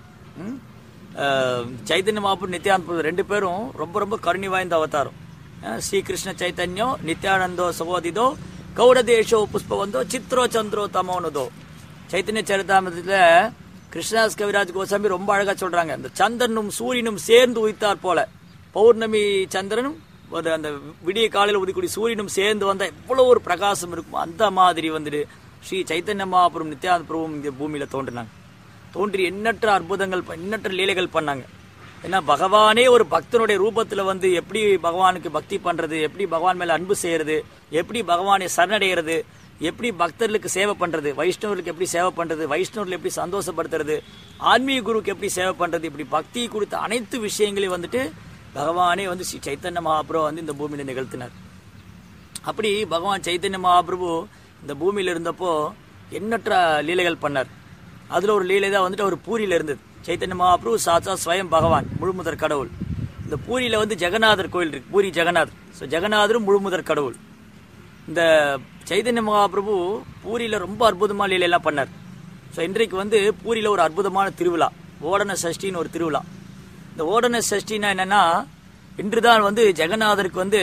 சைத்தன்ய மகாபிரபு நித்யானந்த ரெண்டு பேரும் ரொம்ப ரொம்ப கருணை வாய்ந்த அவதாரம். ஸ்ரீகிருஷ்ண சைத்தன்யோ நித்யானந்தோ சகோதிதோ கௌடதேஷோ புஷ்பவந்தோ சித்ரோ சந்திரோ தமோனதோ. சைத்தன்ய சரிதாமிரத்துல கிருஷ்ணதாஸ் கவிராஜ் கோசாமி ரொம்ப அழகா சொல்றாங்க, இந்த சந்திரனும் சூரியனும் சேர்ந்து உயித்தார் போல, பௌர்ணமி சந்திரனும் அந்த விடிய காலையில் உதிக்கூடிய சூரியனும் சேர்ந்து வந்தா எவ்வளவு ஒரு பிரகாசம் இருக்கும், அந்த மாதிரி வந்துட்டு ஸ்ரீ சைத்தன்ய மகாபிரபு நித்யானந்த பிரபுவும் இந்த பூமியில தோன்றி எண்ணற்ற அற்புதங்கள் எண்ணற்ற லீலைகள் பண்ணாங்க. ஏன்னா பகவானே ஒரு பக்தனுடைய ரூபத்துல வந்து எப்படி பகவானுக்கு பக்தி பண்றது, எப்படி பகவான் மேல அன்பு செய்யறது, எப்படி பகவானை சரணடைகிறது, எப்படி பக்தர்களுக்கு சேவை பண்றது, வைஷ்ணவர்களுக்கு எப்படி சேவை பண்றது, வைஷ்ணவர்கள் எப்படி சந்தோஷப்படுத்துறது, ஆன்மீக குருவுக்கு எப்படி சேவை பண்றது, இப்படி பக்தி கொடுத்த அனைத்து விஷயங்களையும் வந்துட்டு பகவானே வந்து ஸ்ரீ சைத்தன்ய மகாபிரபு வந்து இந்த பூமியில நிகழ்த்தினார். அப்படி பகவான் சைத்தன்ய மகாபிரபு இந்த பூமியில இருந்தப்போ எண்ணற்ற லீலைகள் பண்ணார். அதுல ஒரு லீலை தான் வந்துட்டு அவர் பூரியில இருந்தது. சைத்தன்ய மகாபிரபு சாட்சா ஸ்வயம் பகவான், முழுமுதற் கடவுள். இந்த பூரியில வந்து ஜெகநாதர் கோயில் இருக்கு, பூரி ஜெகநாதர். ஜெகநாதரும் முழுமுதற் கடவுள். இந்த சைத்தன்ய மகாபிரபு பூரியில ரொம்ப அற்புதமான லீலையெல்லாம் பண்ணார். இன்றைக்கு வந்து பூரியில ஒரு அற்புதமான திருவிழா, ஓடன சஷ்டின்னு ஒரு திருவிழா. இந்த ஓடன சஷ்டினா என்னன்னா, இன்றுதான் வந்து ஜெகநாதருக்கு வந்து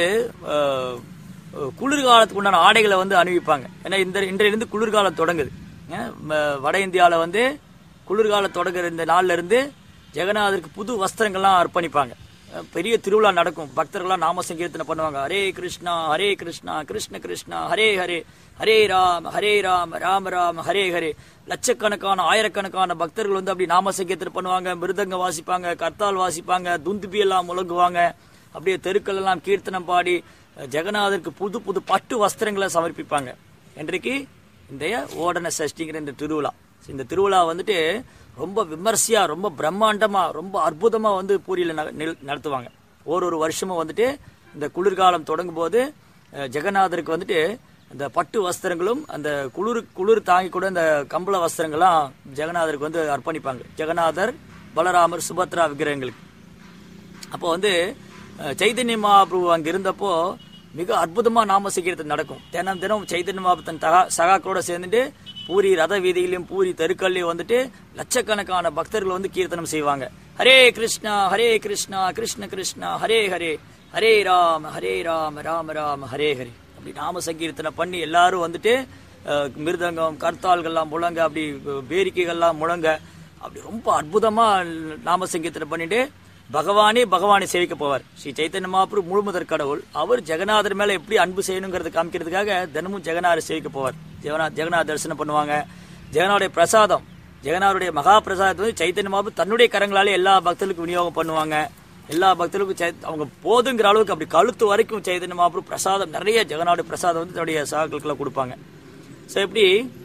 குளிர்காலத்துக்கு உண்டான ஆடைகளை வந்து அணிவிப்பாங்க. ஏன்னா இன்றையிலிருந்து குளிர்காலம் தொடங்குது. வட இந்தியாவில வந்து குளிர்காலம் தொடங்குற இந்த நாள்ல இருந்து ஜெகநாதருக்கு புது வஸ்திரங்கள்லாம் அர்ப்பணிப்பாங்க. பெரிய திருவிழா நடக்கும், பக்தர்கள்லாம் நாம சங்கீர்த்தனை பண்ணுவாங்க. ஹரே கிருஷ்ணா கிருஷ்ண கிருஷ்ணா ஹரே ஹரே, ஹரே ராம ராம ராம ஹரே ஹரே. லட்சக்கணக்கான ஆயிரக்கணக்கான பக்தர்கள் வந்து அப்படி நாம சங்கீர்த்தனை பண்ணுவாங்க, மிருதங்க வாசிப்பாங்க, கர்த்தால் வாசிப்பாங்க, துந்துபி எல்லாம் முழங்குவாங்க. அப்படியே தெருக்கள் எல்லாம் கீர்த்தனம் பாடி ஜெகநாதருக்கு புது புது பட்டு வஸ்திரங்களை சமர்ப்பிப்பாங்க. இன்றைக்கு இந்த ஓடன சஷ்டிங்கிற இந்த திருவிழா, இந்த திருவிழா வந்துட்டு ரொம்ப விமர்சையா, ரொம்ப பிரம்மாண்டமா, ரொம்ப அற்புதமா வந்து பூரியில நடத்துவாங்க. ஒரு வருஷமும் வந்துட்டு இந்த குளிர்காலம் தொடங்கும் போது ஜெகநாதருக்கு வந்துட்டு இந்த பட்டு வஸ்திரங்களும் அந்த குளிர் தாங்கி கூட இந்த கம்பள வஸ்திரங்கள்லாம் ஜெகநாதருக்கு வந்து அர்ப்பணிப்பாங்க. ஜெகநாதர், பலராமர், சுபத்ரா விக்கிரகங்களுக்கு. அப்போ வந்து சைத்தன்ய மகாபிரபு அங்க இருந்தப்போ மிக அற்புதமா நாம சங்கீர்த்தனை நடக்கும். தினம் சைத்தன்ய மகாபிரபு தன் சகாக்களோட சேர்ந்துட்டு பூரி ரத வீதியிலும் பூரி தெருக்கள்லயும் வந்துட்டு லட்சக்கணக்கான பக்தர்கள் வந்து கீர்த்தனம் செய்வாங்க. ஹரே கிருஷ்ணா கிருஷ்ண கிருஷ்ணா ஹரே ஹரே, ஹரே ராம ராம ராம ஹரே ஹரே. அப்படி நாம சங்கீர்த்தனை பண்ணி எல்லாரும் வந்துட்டு மிருதங்கம், கர்த்தால்கள்லாம் முழங்க, அப்படி பேரிக்கைகள்லாம் முழங்க, அப்படி ரொம்ப அற்புதமா நாம சங்கீர்த்தனை பண்ணிட்டு பகவானை சேவிக்க போவார். ஸ்ரீ சைத்தன்ய மகாபிரபு முழுமுதற் கடவுள். அவர் ஜெகநாதர் மேல எப்படி அன்பு செய்யணுங்கிறத காமிக்கிறதுக்காக தினமும் ஜெகநாதர் சேவிக்க போவார். ஜெகநாத் தரிசனம் பண்ணுவாங்க. ஜெகநாதருடைய பிரசாதம், ஜெகநாதருடைய மகா பிரசாதத்தை வந்து சைத்தன்ய மகாபிரபு தன்னுடைய கரங்களாலே எல்லா பக்தர்களுக்கும் விநியோகம் பண்ணுவாங்க. எல்லா பக்தர்களுக்கும் அவங்க போதுங்கிற அளவுக்கு அப்படி கழுத்து வரைக்கும் சைத்தன்ய மகாபிரபு பிரசாதம் நிறைய ஜெகநாதருடைய பிரசாதம் வந்து தன்னுடைய சகாக்களுக்கெல்லாம் கொடுப்பாங்க. ஸோ இப்படி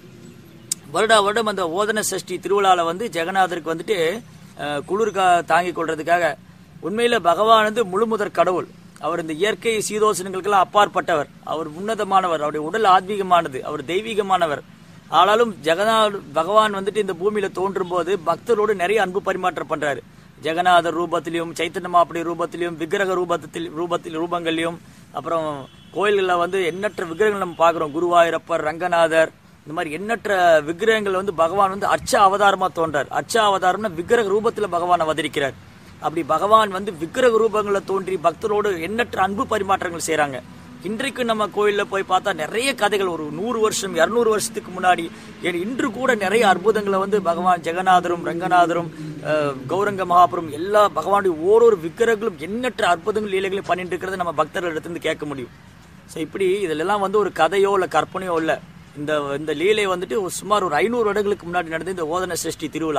வருடம் அந்த ஓதன சஷ்டி திருவிழாவில் வந்து ஜெகநாதருக்கு வந்துட்டு குளிர்கா தாங்கிக் கொள்றதுக்காக, உண்மையில பகவான் வந்து முழுமுதற் கடவுள். அவர் இந்த இயற்கை சீதோசனங்களுக்கெல்லாம் அப்பாற்பட்டவர். அவர் உன்னதமானவர். அவருடைய உடல் ஆத்மீகமானது. அவர் தெய்வீகமானவர். ஆனாலும் பகவான் வந்துட்டு இந்த பூமியில தோன்றும் போது பக்தரோடு நிறைய அன்பு பரிமாற்றம் பண்றாரு. ஜெகநாதர் ரூபத்திலையும், சைத்தன்ய மகாபிரபு ரூபத்திலையும், விக்கிரக ரூபங்களையும், அப்புறம் கோயில்களில் வந்து எண்ணற்ற விக்கிரகங்கள் நம்ம பார்க்கிறோம். குருவாயூரப்பர், ரங்கநாதர், இந்த மாதிரி எண்ணற்ற விக்கிரகங்கள் வந்து பகவான் வந்து அர்ச்ச அவதாரமா தோன்றார். அர்ச்ச அவதாரம்னா விக்கிரக ரூபத்துல பகவான் அவதரிக்கிறார். அப்படி பகவான் வந்து விக்கிரக ரூபங்களை தோன்றி பக்தரோடு எண்ணற்ற அன்பு பரிமாற்றங்கள் செய்யறாங்க. இன்றைக்கு நம்ம கோயில்ல போய் பார்த்தா நிறைய கதைகள், ஒரு 100 வருஷம் 200 வருஷத்துக்கு முன்னாடி இன்று கூட நிறைய அற்புதங்களை வந்து பகவான் ஜெகநாதரும், ரங்கநாதரும், கௌரங்க மகாபுரம் எல்லா பகவானுடைய ஓரொரு விக்கிரகங்களும் எண்ணற்ற அற்புதங்கள் லீலைகளையும் பண்ணிட்டு இருக்கிறத நம்ம பக்தர்கள் இடத்துல கேட்க முடியும். ஸோ இப்படி இதெல்லாம் வந்து ஒரு கதையோ இல்லை கற்பனையோ இல்லை. இந்த லீலை வந்துட்டு சுமார் ஒரு 500 வருடங்களுக்கு முன்னாடி நடந்த இந்த ஓதன சிருஷ்டி திருவிழா.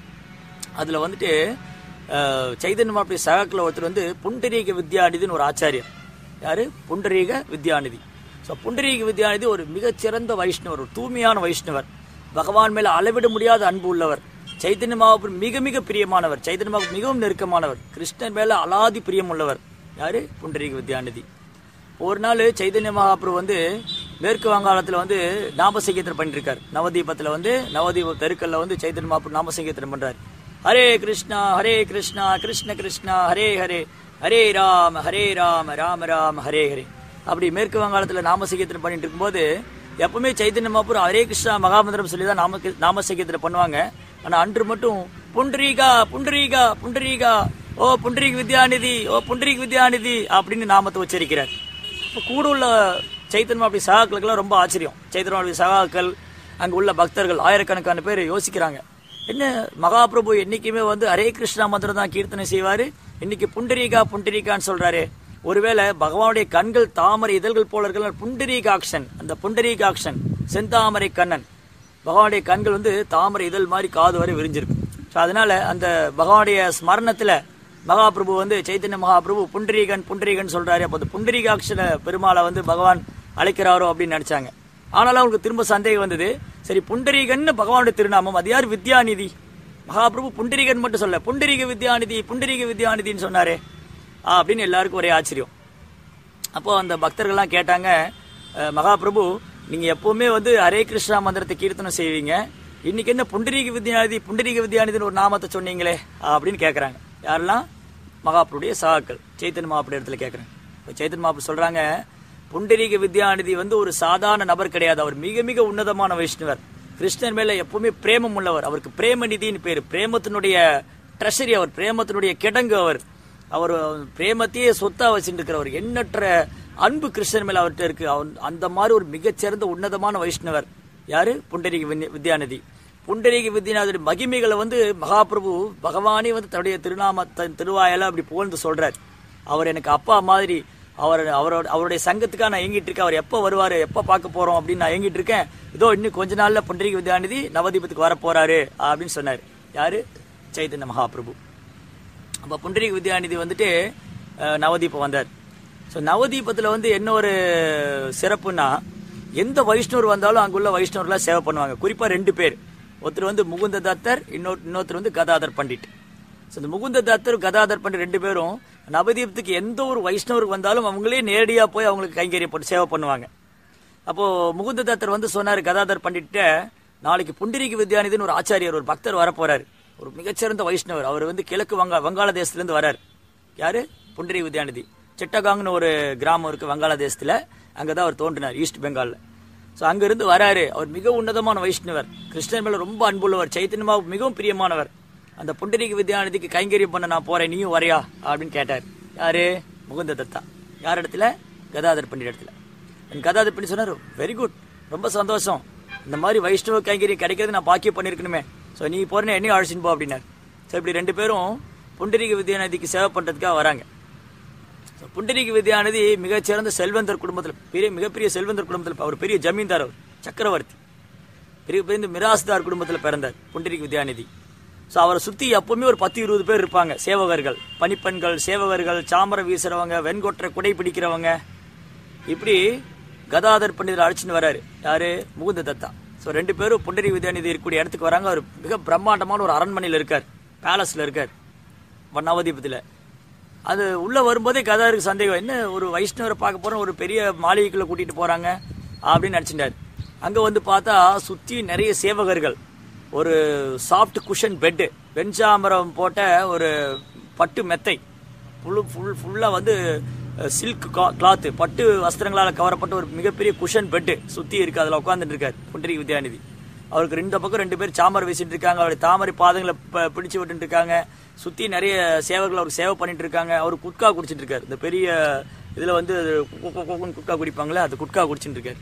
அதுல வந்துட்டு சைதன்ய மகாபிரபு சகாக்கள் ஒருத்தர் வந்து புண்டரீக வித்யாநிதினு ஒரு ஆச்சாரியர். யாரு? புண்டரீக வித்யாநிதி. ஸோ புண்டரீக வித்யாநிதி ஒரு மிகச்சிறந்த வைஷ்ணவர், ஒரு தூய்மையான வைஷ்ணவர். பகவான் மேல அளவிட முடியாத அன்பு உள்ளவர். சைதன்ய மகாபிரபு மிக மிக பிரியமானவர். சைதன்ய மகாபிரபு மிகவும் நெருக்கமானவர். கிருஷ்ணன் மேல அலாதி பிரியம் உள்ளவர். யாரு? புண்டரீக வித்யாநிதி. ஒரு நாள் சைதன்ய மகாபிரபு வந்து மேற்கு வங்காளத்துல வந்து நாமசங்கீர்த்தனம் பண்ணிட்டு இருக்காரு. நவதீபத்துல வந்து நவதீப தெருக்கல்ல வந்து சைதன்ய மகாபிரபு நாமசங்கீர்த்தனம் பண்றாரு. ஹரே கிருஷ்ணா கிருஷ்ண கிருஷ்ணா ஹரே ஹரே, ஹரே ராம ராம ராம ஹரே ஹரே. அப்படி மேற்கு வங்காளத்துல நாமசங்கீர்த்தனம் பண்ணிட்டு இருக்கும்போது எப்பவுமே சைதன்ய மகாபிரபு ஹரே கிருஷ்ணா மகாமந்திரம் சொல்லிதான் நாமசங்கீர்த்தனம் பண்ணுவாங்க. ஆனா அன்று மட்டும் புண்டரீகா புண்டரீகா புண்டரீகா, ஓ புண்டரீக வித்யாநிதி, ஓ புண்டரீக வித்யாநிதி அப்படின்னு நாமத்தை உச்சரிக்கிறார். கூட உள்ள சைத்தன்ய மகாபிரபு சகாக்களுக்கெல்லாம் ரொம்ப ஆச்சரியம். சைத்தன்ய மகாபிரபு சகாக்கள், அங்க உள்ள பக்தர்கள் ஆயிரக்கணக்கான பேர் யோசிக்கிறாங்க, என்ன மகாபிரபு என்னைக்குமே வந்து ஹரே கிருஷ்ணா மந்திரம் தான் கீர்த்தனை செய்வாரு, இன்னைக்கு புண்டரீகா புண்டரீகான்னு சொல்றாரு. ஒருவேளை பகவானுடைய கண்கள் தாமரை இதழ்கள் போல இருக்கிற புண்டரீகாக்ஷன், அந்த புண்டரீகாக்ஷன் செந்தாமரை கண்ணன், பகவானுடைய கண்கள் வந்து தாமரை இதழ் மாதிரி காது வரை விரிஞ்சிருக்கு. ஸோ அதனால அந்த பகவானுடைய ஸ்மரணத்துல மகாபிரபு வந்து சைத்தன்ய மகாபிரபு புண்டரீகன் சொல்றாரு. அப்போ அந்த புண்டரீகாட்சன பெருமாளை வந்து பகவான் அழைக்கிறாரோ அப்படின்னு நினைச்சாங்க. ஆனாலும் அவங்களுக்கு திரும்ப சந்தேகம் வந்தது. சரி, புண்டரீகன் பகவானுடைய திருநாமம், அது யார்? வித்யாநிதி. மகாபிரபு புண்டரீகன் மட்டும் சொல்ல, புண்டரீக வித்யாநிதின்னு சொன்னாரே அப்படின்னு எல்லாருக்கும் ஒரே ஆச்சரியம். அப்போ அந்த பக்தர்கள்லாம் கேட்டாங்க, மகாபிரபு நீங்க எப்பவுமே வந்து ஹரே கிருஷ்ணா மந்திரத்தை கீர்த்தனம் செய்வீங்க, இன்னைக்கு என்ன புண்டரீக வித்யாநிதின்னு ஒரு நாமத்தை சொன்னீங்களே அப்படின்னு கேட்கறாங்க. யாரெல்லாம்? மகாபிரபுடைய சகாக்கள் சைத்தன்ய மகாபிரபு இடத்துல கேட்கறாங்க. சைத்தன்ய மகாபிரபு சொல்றாங்க, புண்டரீக வித்யாநிதி வந்து ஒரு சாதாரண நபர் கிடையாது. அவர் மிக மிக உன்னதமான வைஷ்ணவர். கிருஷ்ணன் மேல எப்பவுமே பிரேமம் உள்ளவர். அவருக்கு பிரேமநிதின்னு பேரு. பிரேமத்தினுடைய ட்ரெஷரி அவர், பிரேமத்தினுடைய கிடங்கு அவர். அவர் பிரேமத்தையே சொத்தா வச்சுட்டு இருக்கிறவர். எண்ணற்ற அன்பு கிருஷ்ணன் மேல அவர்கிட்ட இருக்கு. அந்த மாதிரி ஒரு மிகச்சிறந்த உன்னதமான வைஷ்ணவர். யாரு? புண்டரீக வித்யாநிதி. புண்டரீக வித்யாநிதி மகிமைகளை வந்து மகாபிரபு பகவானே வந்து தன்னுடைய திருவாயால அப்படி புகழ்ந்து சொல்றார். அவர் எனக்கு அப்பா மாதிரி, அவருடைய சங்கத்துக்காக நான் ஏங்கிட்டு இருக்கேன். அவர் எப்ப வருவாரு, எப்ப பார்க்க போறோம் அப்படின்னு நான் ஏங்கிட்டு இருக்கேன். இதோ இன்னும் கொஞ்ச நாள்ல புண்டரீக வித்யாநிதி நவதீபத்துக்கு வர போறாரு அப்படின்னு சொன்னாரு. யாரு? சைத்தன்ய மகாபிரபு. அப்ப புண்டரீக வித்யாநிதி வந்துட்டு நவதீபம் வந்தார். ஸோ நவதீபத்துல வந்து என்ன ஒரு சிறப்புன்னா, எந்த வைஷ்ணவர் வந்தாலும் அங்குள்ள வைஷ்ணவர்களாக சேவை பண்ணுவாங்க. குறிப்பா 2 பேர். ஒருத்தர் வந்து முகுந்த தத்தர், இன்னொருத்தர் வந்து கதாதர் பண்டிட். ஸோ இந்த முகுந்த தத்தர் கதாதர் பண்டிட் 2 பேரும் நவதீபத்துக்கு எந்த ஒரு வைஷ்ணவருக்கு வந்தாலும் அவங்களே நேரடியா போய் அவங்களுக்கு கைங்கரியப்பட்டு சேவை பண்ணுவாங்க. அப்போ முகுந்த தத்தர் வந்து சொன்னாரு கதாதர் பண்டிட்ட, நாளைக்கு புண்டரீக வித்யாநிதினு ஒரு ஆச்சாரியர், ஒரு பக்தர் வரப்போறாரு, ஒரு மிகச்சிறந்த வைஷ்ணவர். அவர் வந்து கிழக்கு வங்காளதேசத்துல இருந்து வராரு. யாரு? புண்டரீக வித்யாநிதி. சிட்டகாங்னு ஒரு கிராமம் இருக்கு வங்காளதேசத்துல, அங்கதான் அவர் தோன்றினார், ஈஸ்ட் பெங்கால்ல. ஸோ அங்கிருந்து வராரு. அவர் மிக உன்னதமான வைஷ்ணவர். கிருஷ்ணன் மேல ரொம்ப அன்புள்ளவர். சைத்தன்யமா மிகவும் பிரியமானவர். அந்த புண்டரீக வித்யாநிதிக்கு கைங்கரியம் பண்ண நான் போறேன், நீயும் வரையா அப்படின்னு கேட்டார். யாரு? முகுந்த தத்தா. யார் இடத்துல? கதாதர் பண்டிட் இடத்துல. கதாதர் பண்டிட் சொன்னார், வெரி குட், ரொம்ப சந்தோஷம், இந்த மாதிரி வைஷ்ணவ கைங்கரியம் கிடைக்கிறது நான் பாக்கியம் பண்ணிருக்கணுமே. ஸோ நீ போறேன்னு என்னையும் அழைச்சின்னு போ அப்படின்னார். ஸோ இப்படி 2 பேரும் புண்டரீக வித்யாநிதிக்கு சேவை பண்றதுக்காக வராங்க. புண்டரீக வித்யாநிதி மிகச்சிறந்த செல்வந்தர் குடும்பத்தில், மிகப்பெரிய செல்வந்தர் குடும்பத்தில், அவர் பெரிய ஜமீன்தார், அவர் சக்கரவர்த்தி, பெரிய மிராஸ்தார் குடும்பத்தில் பிறந்தார் புண்டரீக வித்யாநிதி. ஸோ அவரை சுற்றி எப்பவுமே ஒரு 10-20 பேர் இருப்பாங்க, சேவகர்கள், பணிப்பெண்கள், சேவகர்கள், சாமரம் வீசுறவங்க, வெண்கொற்றை குடை பிடிக்கிறவங்க. இப்படி கதாதர் பண்டிதர் அழைச்சின்னு வர்றாரு யாரு, முகுந்த தத்தா. ஸோ 2 பேரும் புண்டரீக வித்யாநிதி இருக்கக்கூடிய இடத்துக்கு வராங்க. அவர் மிக பிரம்மாண்டமான ஒரு அரண்மனையில் இருக்கார், பேலஸ்ல இருக்கார் நவதீபத்தில். அது உள்ள வரும்போதே கதாதருக்கு சந்தேகம், என்ன ஒரு வைஷ்ணவரை பார்க்க போறோம், ஒரு பெரிய மாளிகைக்குள்ள கூட்டிட்டு போறாங்க அப்படின்னு நினைச்சிட்டாரு. அங்க வந்து பார்த்தா சுத்தி நிறைய சேவகர்கள், ஒரு சாஃப்ட் குஷன் பெட்டு, வெஞ்சாமரம் போட்ட ஒரு பட்டு மெத்தை, ஃபுல்லா வந்து சில்க் கிளாத், பட்டு வஸ்திரங்களால் கவரப்பட்ட ஒரு மிகப்பெரிய குஷன் பெட்டு சுத்தி இருக்கு. அதுல உட்காந்துட்டு இருக்காரு புண்டரீக வித்யாநிதி. அவருக்கு 2 பக்கம் 2 பேர் சாமரம் வீசிட்டு இருக்காங்க, அவருடைய தாமரை பாதங்களை பிடிச்சு விட்டு இருக்காங்க. சுத்தி நிறைய சேவர்கள் அவருக்கு சேவை பண்ணிட்டு இருக்காங்க. அவர் குட்கா குடிச்சிட்டு இருக்காரு, இந்த பெரிய இதுல வந்து குட்கா குடிப்பாங்களே, அது குட்கா குடிச்சிட்டு இருக்காரு.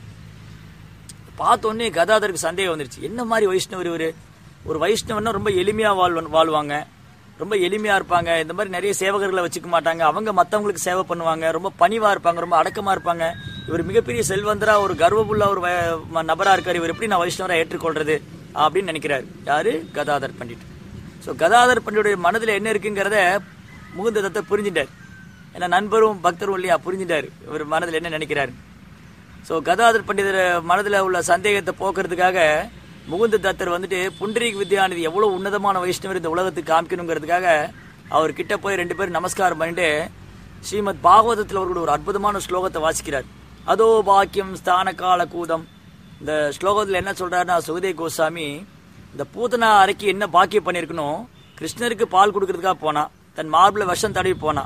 பார்த்தோன்னே கதாதருக்கு சந்தேகம் வந்துருச்சு, என்ன மாதிரி வைஷ்ணவர் இவரு? ஒரு வைஷ்ணவன்னா ரொம்ப எளிமையா வாழ்வாங்க, ரொம்ப எளிமையா இருப்பாங்க, இந்த மாதிரி நிறைய சேவகர்களை வச்சுக்க மாட்டாங்க, அவங்க மற்றவங்களுக்கு சேவை பண்ணுவாங்க, ரொம்ப பணிவா இருப்பாங்க, ரொம்ப அடக்கமா இருப்பாங்க. இவர் மிகப்பெரிய செல்வந்தரா, ஒரு கர்வமுள்ள ஒரு நபரா இருக்காரு, இவர் எப்படி நான் வைஷ்ணவரா ஏற்றுக்கொள்றது அப்படின்னு நினைக்கிறாரு யாரு, கதாதர் பண்டிட். ஸோ கதாதர் பண்டிட்டுடைய மனதில் என்ன இருக்குங்கிறத முகுந்த தத்தை புரிஞ்சுட்டார். ஏன்னா நண்பரும் பக்தரும் இல்லையா, புரிஞ்சுட்டாரு இவர் மனதில் என்ன நினைக்கிறாரு. ஸோ கதாதர் பண்டிதர் மனதில் உள்ள சந்தேகத்தை போக்குறதுக்காக முகுந்த தத்தர் வந்துட்டு புண்டரீக வித்யாநிதி எவ்வளவு உன்னதமான வைஷ்ணவர் இந்த உலகத்துக்கு காமிக்கணுங்கிறதுக்காக அவர் கிட்ட போய் 2 பேரும் நமஸ்காரம் பண்ணிட்டு ஸ்ரீமத் பாகவதத்தில் அவர்களுடைய ஒரு அற்புதமான ஸ்லோகத்தை வாசிக்கிறார். அதோ பாக்கியம் ஸ்தான கால கூதம். இந்த ஸ்லோகத்தில் என்ன சொல்றாருன்னா, சுகதேவ கோஸ்வாமி இந்த பூதனா அரைக்கி என்ன பாக்கியம் பண்ணிருக்கணும், கிருஷ்ணருக்கு பால் கொடுக்கறதுக்காக போனா, தன் மார்பிள விஷம் தடவி போனா.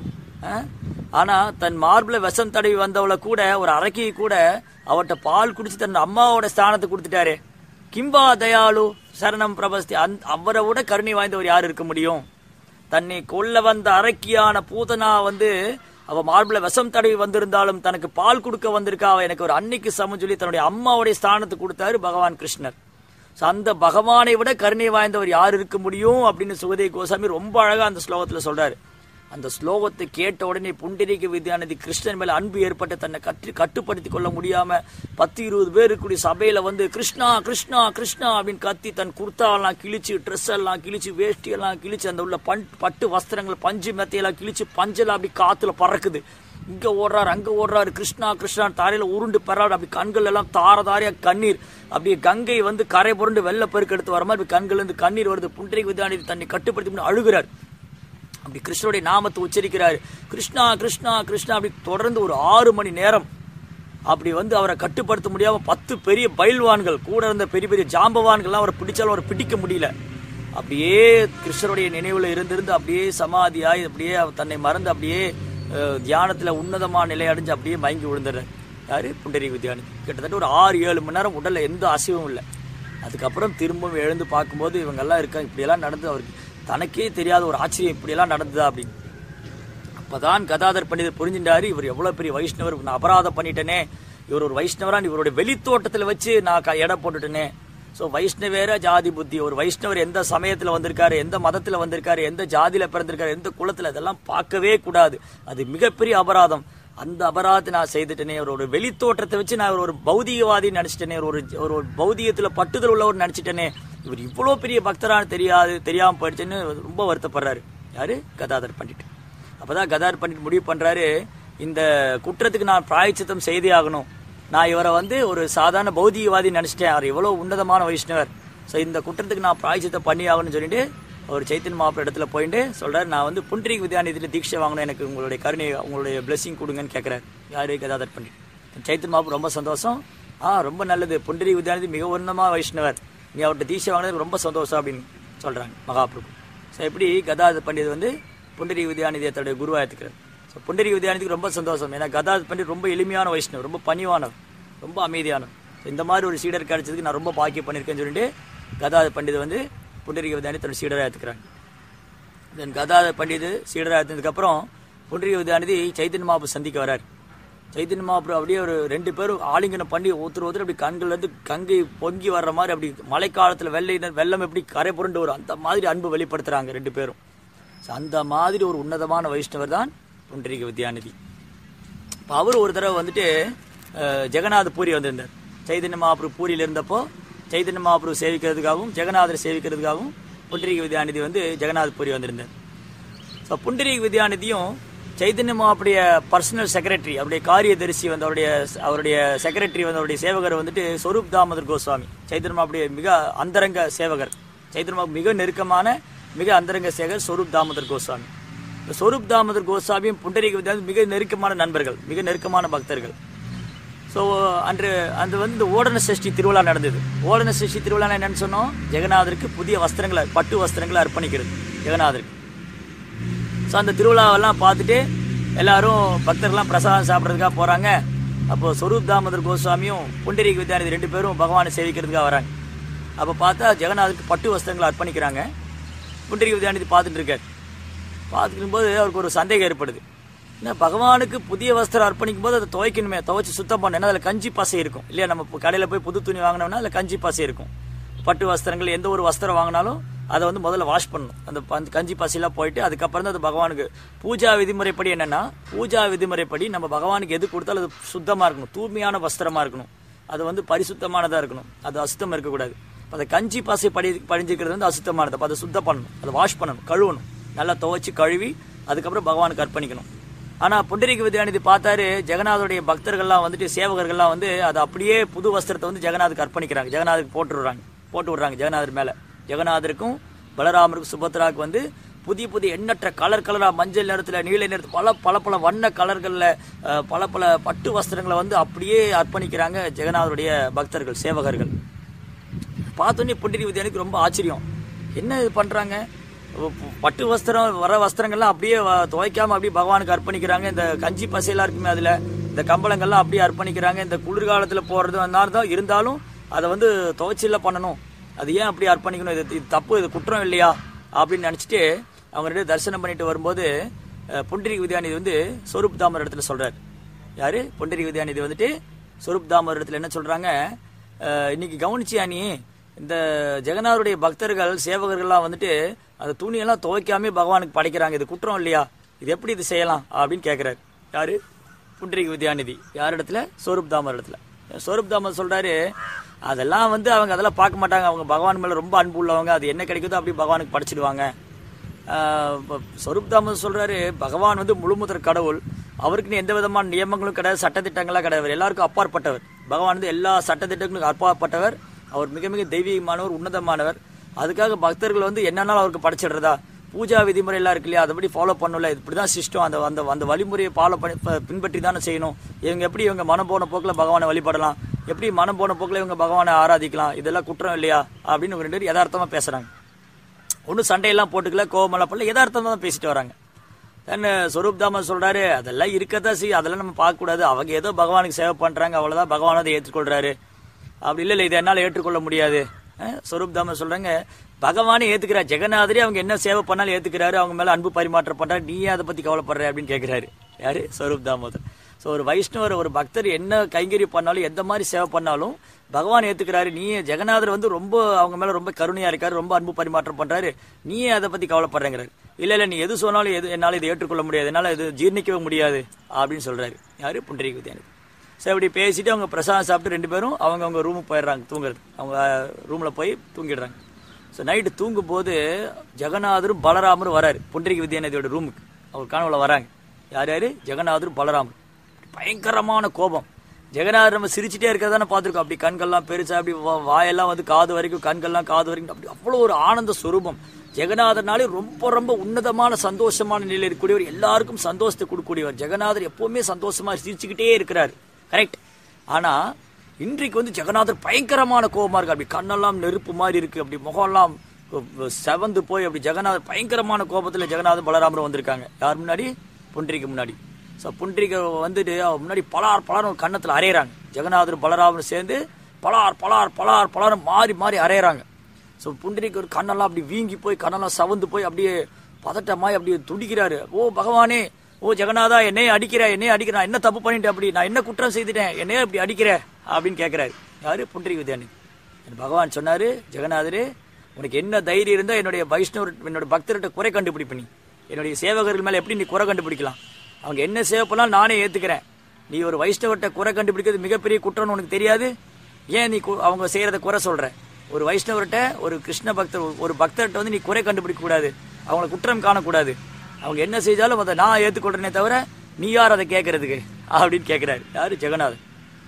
ஆனா தன் மார்பிள விஷம் தடவி வந்தவளை கூட, ஒரு அரைக்கி கூட அவர்கிட்ட பால் குடிச்சு தன் அம்மாவோட ஸ்தானத்தை கொடுத்துட்டாரு. கிம்பா தயாளு சரணம் பிரபஸ்தி, அவரை விட கருணை வாய்ந்தவர் யார் இருக்க முடியும்? தன்னை கொல்ல வந்த அரக்கியான பூதனா வந்து அவ மார்பிள விஷம் தடவி வந்திருந்தாலும் தனக்கு பால் கொடுக்க வந்திருக்கா, அவ எனக்கு ஒரு அன்னைக்கு சமம் சொல்லி தன்னுடைய அம்மாவுடைய ஸ்தானத்தை கொடுத்தாரு பகவான் கிருஷ்ணர். அந்த பகவானை விட கருணை வாய்ந்தவர் யார் இருக்க முடியும் அப்படின்னு சுகதேவ கோஸ்வாமி ரொம்ப அழகா அந்த ஸ்லோகத்துல சொல்றாரு. அந்த ஸ்லோகத்தை கேட்ட உடனே புண்டரீக வித்யாநிதி கிருஷ்ணன் மேல அன்பு ஏற்பட்டு தன்னை கட்டுப்படுத்தி கொள்ள முடியாம 10-20 பேர் இருக்கக்கூடிய சபையில வந்து கிருஷ்ணா கிருஷ்ணா கிருஷ்ணா அப்படின்னு கத்தி தன் குர்த்தாவெல்லாம் கிழிச்சு, ட்ரெஸ் எல்லாம் கிழிச்சு, வேஷ்டி எல்லாம் கிழிச்சு, அந்த உள்ள பட்டு வஸ்திரங்கள் பஞ்சு மெத்தையெல்லாம் கிழிச்சு, பஞ்செல்லாம் அப்படி காத்துல பறக்குது. இங்க ஓடுறாரு, அங்க ஓடுறாரு, கிருஷ்ணா கிருஷ்ணா தாரையில உருண்டு பெறாரு. அப்படி கண்கள் எல்லாம் தாரதாரியா கண்ணீர், அப்படியே கங்கை வந்து கரை புரண்டு வெள்ள பெருக்கு எடுத்து வர மாதிரி கண்கள் இருந்து கண்ணீர் வருது. புண்டரீக வித்யாநிதி தன்னை கட்டுப்படுத்தி அழுகிறார். அப்படி கிருஷ்ணனுடைய நாமத்தை உச்சரிக்கிறாரு, கிருஷ்ணா கிருஷ்ணா கிருஷ்ணா. அப்படி தொடர்ந்து ஒரு 6 மணி நேரம் அப்படி வந்து அவரை கட்டுப்படுத்த முடியாம 10 பெரிய பயில்வான்கள் கூட இருந்த பெரிய பெரிய ஜாம்பவான்கள்லாம் அவரை பிடிச்சாலும் அவரை பிடிக்க முடியல. அப்படியே கிருஷ்ணருடைய நினைவுல இருந்திருந்து அப்படியே சமாதியாய் அப்படியே தன்னை மறந்து அப்படியே தியானத்துல உன்னதமான நிலை அடைஞ்சு அப்படியே மயங்கி விழுந்துடுறாரு யாரு, புண்டரீக வித்யாநிதி. கிட்டத்தட்ட ஒரு 6-7 மணி நேரம் உடல்ல எந்த அசைவும் இல்லை. அதுக்கப்புறம் திரும்பவும் எழுந்து பார்க்கும்போது இவங்க எல்லாம் இருக்காங்க, இப்படியெல்லாம் நடந்து அவருக்கு தனக்கே தெரியாத ஒரு ஆச்சரியம், இப்படியெல்லாம் நடந்ததா அப்படின்னு. அப்பதான் கதாதர் பண்டிதர் புரிஞ்சின்றாரு, இவர் எவ்வளவு பெரிய வைஷ்ணவர், நான் அபராதம் பண்ணிட்டேனே, இவர் ஒரு வைஷ்ணவரான் இவருடைய வெளித்தோட்டத்தில் வச்சு நான் எடை போட்டுட்டேனே. ஸோ வைஷ்ணவேர ஜாதி புத்தி, ஒரு வைஷ்ணவர் எந்த சமயத்தில் வந்திருக்காரு, எந்த மதத்தில் வந்திருக்காரு, எந்த ஜாதியில பிறந்திருக்காரு, எந்த குலத்தில், அதெல்லாம் பார்க்கவே கூடாது, அது மிகப்பெரிய அபராதம். அந்த அபராதத்தை நான் செய்துட்டேனே, ஒரு வெளித்தோற்றத்தை வச்சு நான் ஒரு பௌதிகவாதின்னு நினைச்சிட்டேனே, ஒரு பௌதிகத்துல பட்டுதல் உள்ளவர் நினைச்சிட்டேனே, இவர் இவ்வளவு பெரிய பக்தரான தெரியாம போயிடுச்சுன்னு ரொம்ப வருத்தப்படுறாரு யாரு, கதாதர் பண்டிட். அப்பதான் கதாதர் பண்டிட் முடிவு பண்றாரு, இந்த குற்றத்துக்கு நான் பிராயச்சித்தம் செய்தே ஆகணும். நான் இவரை வந்து ஒரு சாதாரண பௌதிகவாதி நினைச்சிட்டேன், அவர் எவ்வளவு உன்னதமான வைஷ்ணவர், ஸோ இந்த குற்றத்துக்கு நான் பிராயச்சித்தம் பண்ணி ஆகணும்னு சொல்லிட்டு அவர் சைத்தன்ய மகாபிரபு இடத்துல போயிட்டு சொல்றாரு, நான் வந்து புண்டரீக வித்யாநிதியில தீட்சை வாங்கணும், எனக்கு உங்களுடைய கருணை, உங்களுடைய பிளெஸிங் கொடுங்கன்னு கேட்கிறாரு யாரு, கதாதர் பண்டிட். சைத்தன்ய மகாபிரபு ரொம்ப சந்தோஷம், ரொம்ப நல்லது, புண்டரீக வித்யாநிதி மிக உன்னதமான வைஷ்ணவர், நீ அவர்கிட்ட தீட்சை வாங்கினது ரொம்ப சந்தோஷம் அப்படின்னு சொல்றாங்க மகாபிரபு. ஸோ எப்படி கதாதர் பண்டிட் வந்து புண்டரீக வித்யாநிதியை தன்னுடைய குருவா ஏற்றுக்கிறார். ஸோ புண்டரீக வித்யாநிதிக்கு ரொம்ப சந்தோஷம், ஏன்னா கதாதர் பண்டிட் ரொம்ப எளிமையான வைஷ்ணவர், ரொம்ப பணிவானவர், ரொம்ப அமைதியானவர். இந்த மாதிரி ஒரு சீடர் கிடைச்சதுக்கு நான் ரொம்ப பாக்கியம் பண்ணியிருக்கேன்னு சொல்லிட்டு கதாதர் பண்டிட் வந்து புண்டரீக வித்யாநிதி தன்னுடைய சீடராக ஏற்றுக்கிறாங்க. தென் கதாதர் பண்டிட் சீடராக ஏற்றதுக்கு அப்புறம் புண்டரீக வித்யாநிதி சைத்தன்ய மகாபிரபு சந்திக்க வர்றார். சைத்தன்ய மகாபிரபு அப்படியே ஒரு 2 பேரும் ஆலிங்கனம் பண்ணி ஒருத்தர் அப்படி கண்கள் இருந்து கங்கை பொங்கி வர்ற மாதிரி, அப்படி மழைக்காலத்துல வெள்ளம் எப்படி கரை புரண்டு வரும் அந்த மாதிரி அன்பு வெளிப்படுத்துறாங்க 2 பேரும். அந்த மாதிரி ஒரு உன்னதமான வைஷ்ணவர் தான் புண்டரீக வித்யாநிதி. இப்போ அவர் ஒரு தடவை வந்துட்டு ஜெகநாத பூரி வந்திருந்தார். சைதன்ய மகாபிரபு பூரியில் இருந்தப்போ சைதன்ய மகாபிரபு சேவிக்கிறதுக்காகவும் ஜெகநாதரை சேவிக்கிறதுக்காகவும் புண்டரீக வித்யாநிதி வந்து ஜெகநாத பூரி வந்திருந்தார். ஸோ புண்டரீக வித்யாநிதியும் சைதன்ய மகாபுடைய பர்சனல் செக்ரட்டரி, அவருடைய காரியதரிசி வந்து அவருடைய செக்ரட்டரி வந்து அவருடைய சேவகர் வந்துட்டு ஸ்வரூப் தாமோதர் கோஸ்வாமி, சைதன்ய மகாபுடைய மிக அந்தரங்க சேவகர், சைதன்ய மகா மிக நெருக்கமான மிக அந்தரங்க சேவகர் ஸ்வரூப் தாமோதர் கோஸ்வாமி. ஸ்வரூப் தாமோதர் கோஸ்வாமியும் புண்டரீக வித்யாநிதி மிக நெருக்கமான நண்பர்கள், மிக நெருக்கமான பக்தர்கள். ஸோ அன்று வந்து இந்த ஓடன சஷ்டி திருவிழா நடந்தது. ஓடன சஷ்டி திருவிழா என்னன்னு சொன்னோம், ஜெகநாதருக்கு புதிய வஸ்திரங்களை, பட்டு வஸ்திரங்களை அர்ப்பணிக்கிறது ஜெகநாதருக்கு. ஸோ அந்த திருவிழாவெல்லாம் பார்த்துட்டு எல்லாரும் பக்தர்கள்லாம் பிரசாதம் சாப்பிட்றதுக்காக போகிறாங்க. அப்போது ஸ்வரூப் தாமோதர் கோஸ்வாமியும் புண்டரீக வித்யாநிதி 2 பேரும் பகவானை சேவிக்கிறதுக்காக வராங்க. அப்போ பார்த்தா ஜெகநாதருக்கு பட்டு வஸ்திரங்களை அர்ப்பணிக்கிறாங்க. புண்டரீக வித்யாநிதி பார்த்துட்டு இருக்கார். பார்த்துக்கும் போது அவருக்கு ஒரு சந்தேகம் ஏற்படுது. ஏன்னா பகவானுக்கு புதிய வஸ்திரம் அர்ப்பணிக்கும் போது அதை துவைக்கணுமே, துவைச்சி சுத்தம் பண்ணணும். அதில் கஞ்சி பசை இருக்கும் இல்லையா? நம்ம கடையில் போய் புது துணி வாங்கினோம்னா அதில் கஞ்சி பசை இருக்கும். பட்டு வஸ்திரங்கள் எந்த ஒரு வஸ்திரம் வாங்கினாலும் அதை வந்து முதல்ல வாஷ் பண்ணணும். அந்த கஞ்சி பசையெல்லாம் போயிட்டு அதுக்கப்புறம் தான் அது பகவானுக்கு பூஜா விதிமுறைப்படி என்னென்னா, பூஜா விதிமுறைப்படி நம்ம பகவானுக்கு எது கொடுத்தாலும் அது சுத்தமாக இருக்கணும், தூய்மையான வஸ்திரமாக இருக்கணும், அது வந்து பரிசுத்தமானதாக இருக்கணும், அது அசுத்தம் இருக்கக்கூடாது. அந்த கஞ்சி பசை படிஞ்சிக்கிறது வந்து அசுத்தமானது. அப்போ அதை சுத்தம் பண்ணணும், அதை வாஷ் பண்ணணும், கழுவணும், நல்லா துவைச்சி கழுவி அதுக்கப்புறம் பகவானுக்கு அர்ப்பணிக்கணும். ஆனால் புண்டரீக வித்யாநிதி பார்த்தாரு, ஜெகநாதருடைய பக்தர்கள்லாம் வந்துட்டு சேவகர்கள்லாம் வந்து அதை அப்படியே புது வஸ்திரத்தை வந்து ஜெகநாதுக்கு அர்ப்பணிக்கிறாங்க, ஜெகநாதுக்கு போட்டு விடுறாங்க ஜெகநாதர் மேலே. ஜெகநாதருக்கும் பலராமருக்கும் சுபத்ராவுக்கு வந்து புதிய புதிய எண்ணற்ற கலராக மஞ்சள் நிறத்தில், நீல நிறத்தில் பல வண்ண கலர்களில் பல பட்டு வஸ்திரங்களை வந்து அப்படியே அர்ப்பணிக்கிறாங்க ஜெகநாதருடைய பக்தர்கள், சேவகர்கள். பார்த்தோன்னே புண்டரீக வித்யாநிதிக்கு ரொம்ப ஆச்சரியம். என்ன இது பண்ணுறாங்க? பட்டு வஸ்திரம் வர வஸ்திரங்கள்லாம் அப்படியே துவைக்காம அப்படியே பகவானுக்கு அர்ப்பணிக்கிறாங்க. இந்த கஞ்சி பசையெல்லாம் இருக்குமே அதில் இந்த கம்பளங்கள்லாம் அப்படியே அர்ப்பணிக்கிறாங்க. இந்த குளிர்காலத்தில் போகிறது தான் இருந்தாலும் அதை வந்து துவைச்சில பண்ணணும், அது ஏன் அப்படி அர்ப்பணிக்கணும், இது தப்பு, இது குற்றம் இல்லையா அப்படின்னு நினச்சிட்டு அவங்க 2 தரிசனம் பண்ணிட்டு வரும்போது புண்டரீக வித்யாநிதி வந்து ஸ்வரூப் தாமர் இடத்துல சொல்கிறார். யார்? புண்டரீக வித்யாநிதி வந்துட்டு ஸ்வரூப் தாமர் இடத்துல என்ன சொல்கிறாங்க, இன்னைக்கு கவனிச்சியா நீ, இந்த ஜெகநாதருடைய பக்தர்கள் சேவகர்கள்லாம் வந்துட்டு அந்த துணியெல்லாம் துவைக்காமே பகவானுக்கு படைக்கிறாங்க, இது குற்றம் இல்லையா, இது எப்படி இது செய்யலாம் அப்படின்னு கேட்குறாரு. யாரு? புண்டரீக வித்யாநிதி. யார் இடத்துல? ஸ்வரூப் தாமர் இடத்துல. ஸ்வரூப் தாமர் சொல்றாரு, அதெல்லாம் வந்து அவங்க அதெல்லாம் பார்க்க மாட்டாங்க, அவங்க பகவான் மேல ரொம்ப அன்பு உள்ளவங்க, அது என்ன கிடைக்குதோ அப்படி பகவானுக்கு படைச்சிடுவாங்க. ஸ்வரூப் தாமர் சொல்றாரு, பகவான் வந்து முழுமுதற் கடவுள், அவருக்குன்னு எந்த விதமான நியமங்களும் கிடையாது, சட்டத்திட்டங்களாக கிடையாது, எல்லாருக்கும் அப்பாற்பட்டவர். பகவான் வந்து எல்லா சட்டத்திட்டங்களுக்கும் அப்பாற்பட்டவர், அவர் மிக மிக தெய்வீகமானவர், உன்னதமானவர். அதுக்காக பக்தர்கள் வந்து என்னன்னாலும் அவருக்கு படைச்சிடுறதா? பூஜா விதிமுறை எல்லாம் இருக்கு இல்லையா, அதபடி ஃபாலோ பண்ணல, இப்படிதான் சிஸ்டம், அந்த வழிமுறையை ஃபாலோ பண்ணி பின்பற்றி தானே செய்யணும். இவங்க மனம் போன போக்கில் பகவானை வழிபடலாம், எப்படி மனம் போன போக்கில் இவங்க பகவானை ஆராதிக்கலாம், இதெல்லாம் குற்றம் இல்லையா அப்படின்னு 2 பேர் யதார்த்தமா பேசுறாங்க. ஒன்றும் சண்டையெல்லாம் போட்டுக்கல, கோவமெல்லாம் பண்ணல, யதார்த்தமா தான் பேசிட்டு வராங்க. தென் ஸ்வரூப் தாமர் சொல்றாரு, அதெல்லாம் இருக்கதான் அதெல்லாம் நம்ம பார்க்கக்கூடாது, அவங்க ஏதோ பகவானுக்கு சேவை பண்றாங்க, அவ்வளவுதான், பகவான் அதை ஏற்றுக்கொள்றாரு. அப்படி இல்லை இதை என்னால் ஏற்றுக்கொள்ள முடியாது. ஸ்வரூப் தாமர் சொல்றாங்க, பகவானே ஏத்துக்கிறார், ஜெகநாதரே அவங்க என்ன சேவை பண்ணாலும் ஏத்துக்கிறாரு, அவங்க மேல அன்பு பரிமாற்றம் பண்றாரு, நீ அதை பத்தி கவலைப்படுற அப்படின்னு கேட்கிறாரு. யாரு? ஸ்வரூப் தாமோதர். ஸோ ஒரு வைஷ்ணவர், ஒரு பக்தர் என்ன கைங்கறி பண்ணாலும், எந்த மாதிரி சேவை பண்ணாலும் பகவான் ஏத்துக்கிறாரு, நீ ஜெகநாதர் வந்து ரொம்ப அவங்க மேல ரொம்ப கருணையா இருக்காரு, ரொம்ப அன்பு பரிமாற்றம் பண்றாரு, நீயே அதை பத்தி கவலைப்படுறேங்கிறாரு. இல்ல நீ எது சொன்னாலும் என்னால இதை ஏற்றுக்கொள்ள முடியாது, என்னால இது ஜீர்ணிக்கவே முடியாது அப்படின்னு சொல்றாரு. யாரு? புண்டரீக வித்யாநிதி. ஸோ இப்படி பேசிட்டு அவங்க பிரசாதம் சாப்பிட்டு 2 பேரும் அவங்க ரூமுக்கு போயிடுறாங்க தூங்குறது. அவங்க ரூமில் போய் தூங்கிடுறாங்க. ஸோ நைட்டு தூங்கும் போது ஜெகநாதரும் பலராமரும் வராரு புண்டரீக வித்யாநிதியோட ரூமுக்கு. அவர் கனவுல வராங்க. யார்? ஜெகநாதரும் பலராமர். பயங்கரமான கோபம். ஜெகநாதர் நம்ம சிரிச்சுட்டே இருக்கிறதானே பார்த்துருக்கோம், அப்படி கண்கள்லாம் பெருசா, அப்படி வாயெல்லாம் வந்து காது வரைக்கும், கண்கள்லாம் காது வரைக்கும், அப்படி அவ்வளோ ஒரு ஆனந்த ஸ்வரூபம். ஜெகநாதர்னாலே ரொம்ப ரொம்ப உன்னதமான சந்தோஷமான நிலையில் இருக்கக்கூடியவர், எல்லாருக்கும் சந்தோஷத்தை கொடுக்கக்கூடியவர். ஜெகநாதர் எப்பவுமே சந்தோஷமா சிரிச்சுக்கிட்டே இருக்கிறார், கரெக்ட். ஆனா இன்றைக்கு வந்து ஜெகநாதர் பயங்கரமான கோபமா இருக்கு, அப்படி கண்ணெல்லாம் நெருப்பு மாதிரி இருக்கு, அப்படி முகம்லாம் செவந்து போய் அப்படி ஜெகநாதர் பயங்கரமான கோபத்தில் ஜெகநாதர் பலராமரும் வந்திருக்காங்க. யார் முன்னாடி? புண்டரீக முன்னாடி. ஸோ புண்டரீக வந்துட்டு அவர் முன்னாடி பலார் ஒரு கண்ணத்தில் அரையிறாங்க. ஜெகநாதர் பலராமரும் சேர்ந்து பலார் மாறி அரையிறாங்க. ஸோ புண்டரீக ஒரு கண்ணெல்லாம் அப்படி வீங்கி போய், கண்ணெல்லாம் சவந்து போய் அப்படியே பதட்டமாய் அப்படியே துடிக்கிறாரு. ஓ பகவானே, ஓ ஜெகநாதா, என்னையே அடிக்கிற, நான் என்ன தப்பு பண்ணிட்டேன், அப்படி நான் என்ன குற்றம் செய்துட்டேன், என்னையே அப்படி அடிக்கிற அப்படின்னு கேட்கிறாரு. யாரு? புண்டரீக வித்யாநிதி. பகவான் சொன்னாரு, ஜெகநாதரே, உனக்கு என்ன தைரியம் இருந்தா என்னுடைய வைஷ்ணவர், என்னோட பக்தர்கிட்ட குறை கண்டுபிடிப்ப, நீ என்னுடைய சேவகர்கள் மேலே எப்படி நீ குறை கண்டுபிடிக்கலாம்? அவங்க என்ன சேவை பண்ணாலும் நானே ஏற்றுக்கிறேன். நீ ஒரு வைஷ்ணவர்கிட்ட குறை கண்டுபிடிக்கிறது மிகப்பெரிய குற்றம்னு உனக்கு தெரியாது? ஏன் நீ அவங்க செய்கிறத குறை சொல்கிற? ஒரு வைஷ்ணவர்கிட்ட, ஒரு கிருஷ்ண பக்தர், ஒரு பக்தர்கிட்ட வந்து நீ குறை கண்டுபிடிக்கக்கூடாது, அவங்களை குற்றம் காணக்கூடாது. அவங்க என்ன செஞ்சாலும் அதை நான் ஏற்றுக்கொள்றேனே தவிர நீ யார் அதை கேட்கறதுக்கு அப்படின்னு கேட்குறாரு. யார்? ஜெகநாதர்.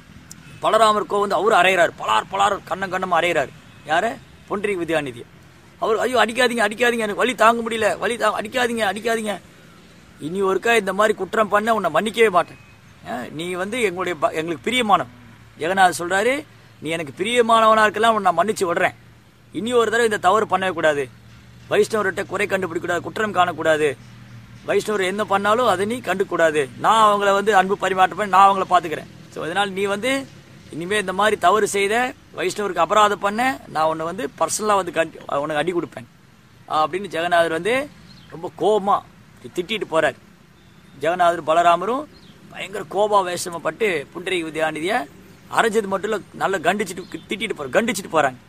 பலராமர் வந்து அவரு அறையிறாரு, பலார் கண்ணமா அறையிறாரு. யாரை? புண்டரீக வித்யாநிதி. அவர் ஐயோ அடிக்காதீங்க அடிக்காதீங்க, எனக்கு வலி தாங்க முடியல, அடிக்காதீங்க அடிக்காதீங்க, இனி ஒருக்கா இந்த மாதிரி குற்றம் பண்ண உன்னை மன்னிக்கவே மாட்டேன். நீ வந்து எங்களுக்கு பிரியமானவன். ஜெகநாதர் சொல்றாரு, நீ எனக்கு பிரியமானவனா இருக்கலாம், நான் மன்னிச்சு விடுறேன். இனி ஒரு தடவை இந்த தவறு பண்ணவே கூடாது. வைஷ்ணவர்கிட்ட குறை கண்டுபிடிக்கூடாது, குற்றம் காணக்கூடாது. வைஷ்ணவர் என்ன பண்ணாலும் அதை நீ கண்டுக்கூடாது. நான் அவங்கள வந்து அன்பு பரிமாற்றம் பண்ணி நான் அவங்கள பார்த்துக்கிறேன். ஸோ அதனால் நீ வந்து இனிமேல் இந்த மாதிரி தவறு செய்த, வைஷ்ணவருக்கு அபராதம் பண்ண, நான் உன்னை வந்து பர்சனலாக வந்து உனக்கு அடி கொடுப்பேன் அப்படின்னு ஜெகநாதர் வந்து ரொம்ப கோபமாக திட்டிட்டு போறார். ஜெகநாதர் பலராமரும் பயங்கர கோபாவேசப்பட்டு புண்டரீக வித்யாநிதியை அரைஞ்சது மட்டும் இல்லை, நல்லா கண்டிச்சுட்டு போறாங்க.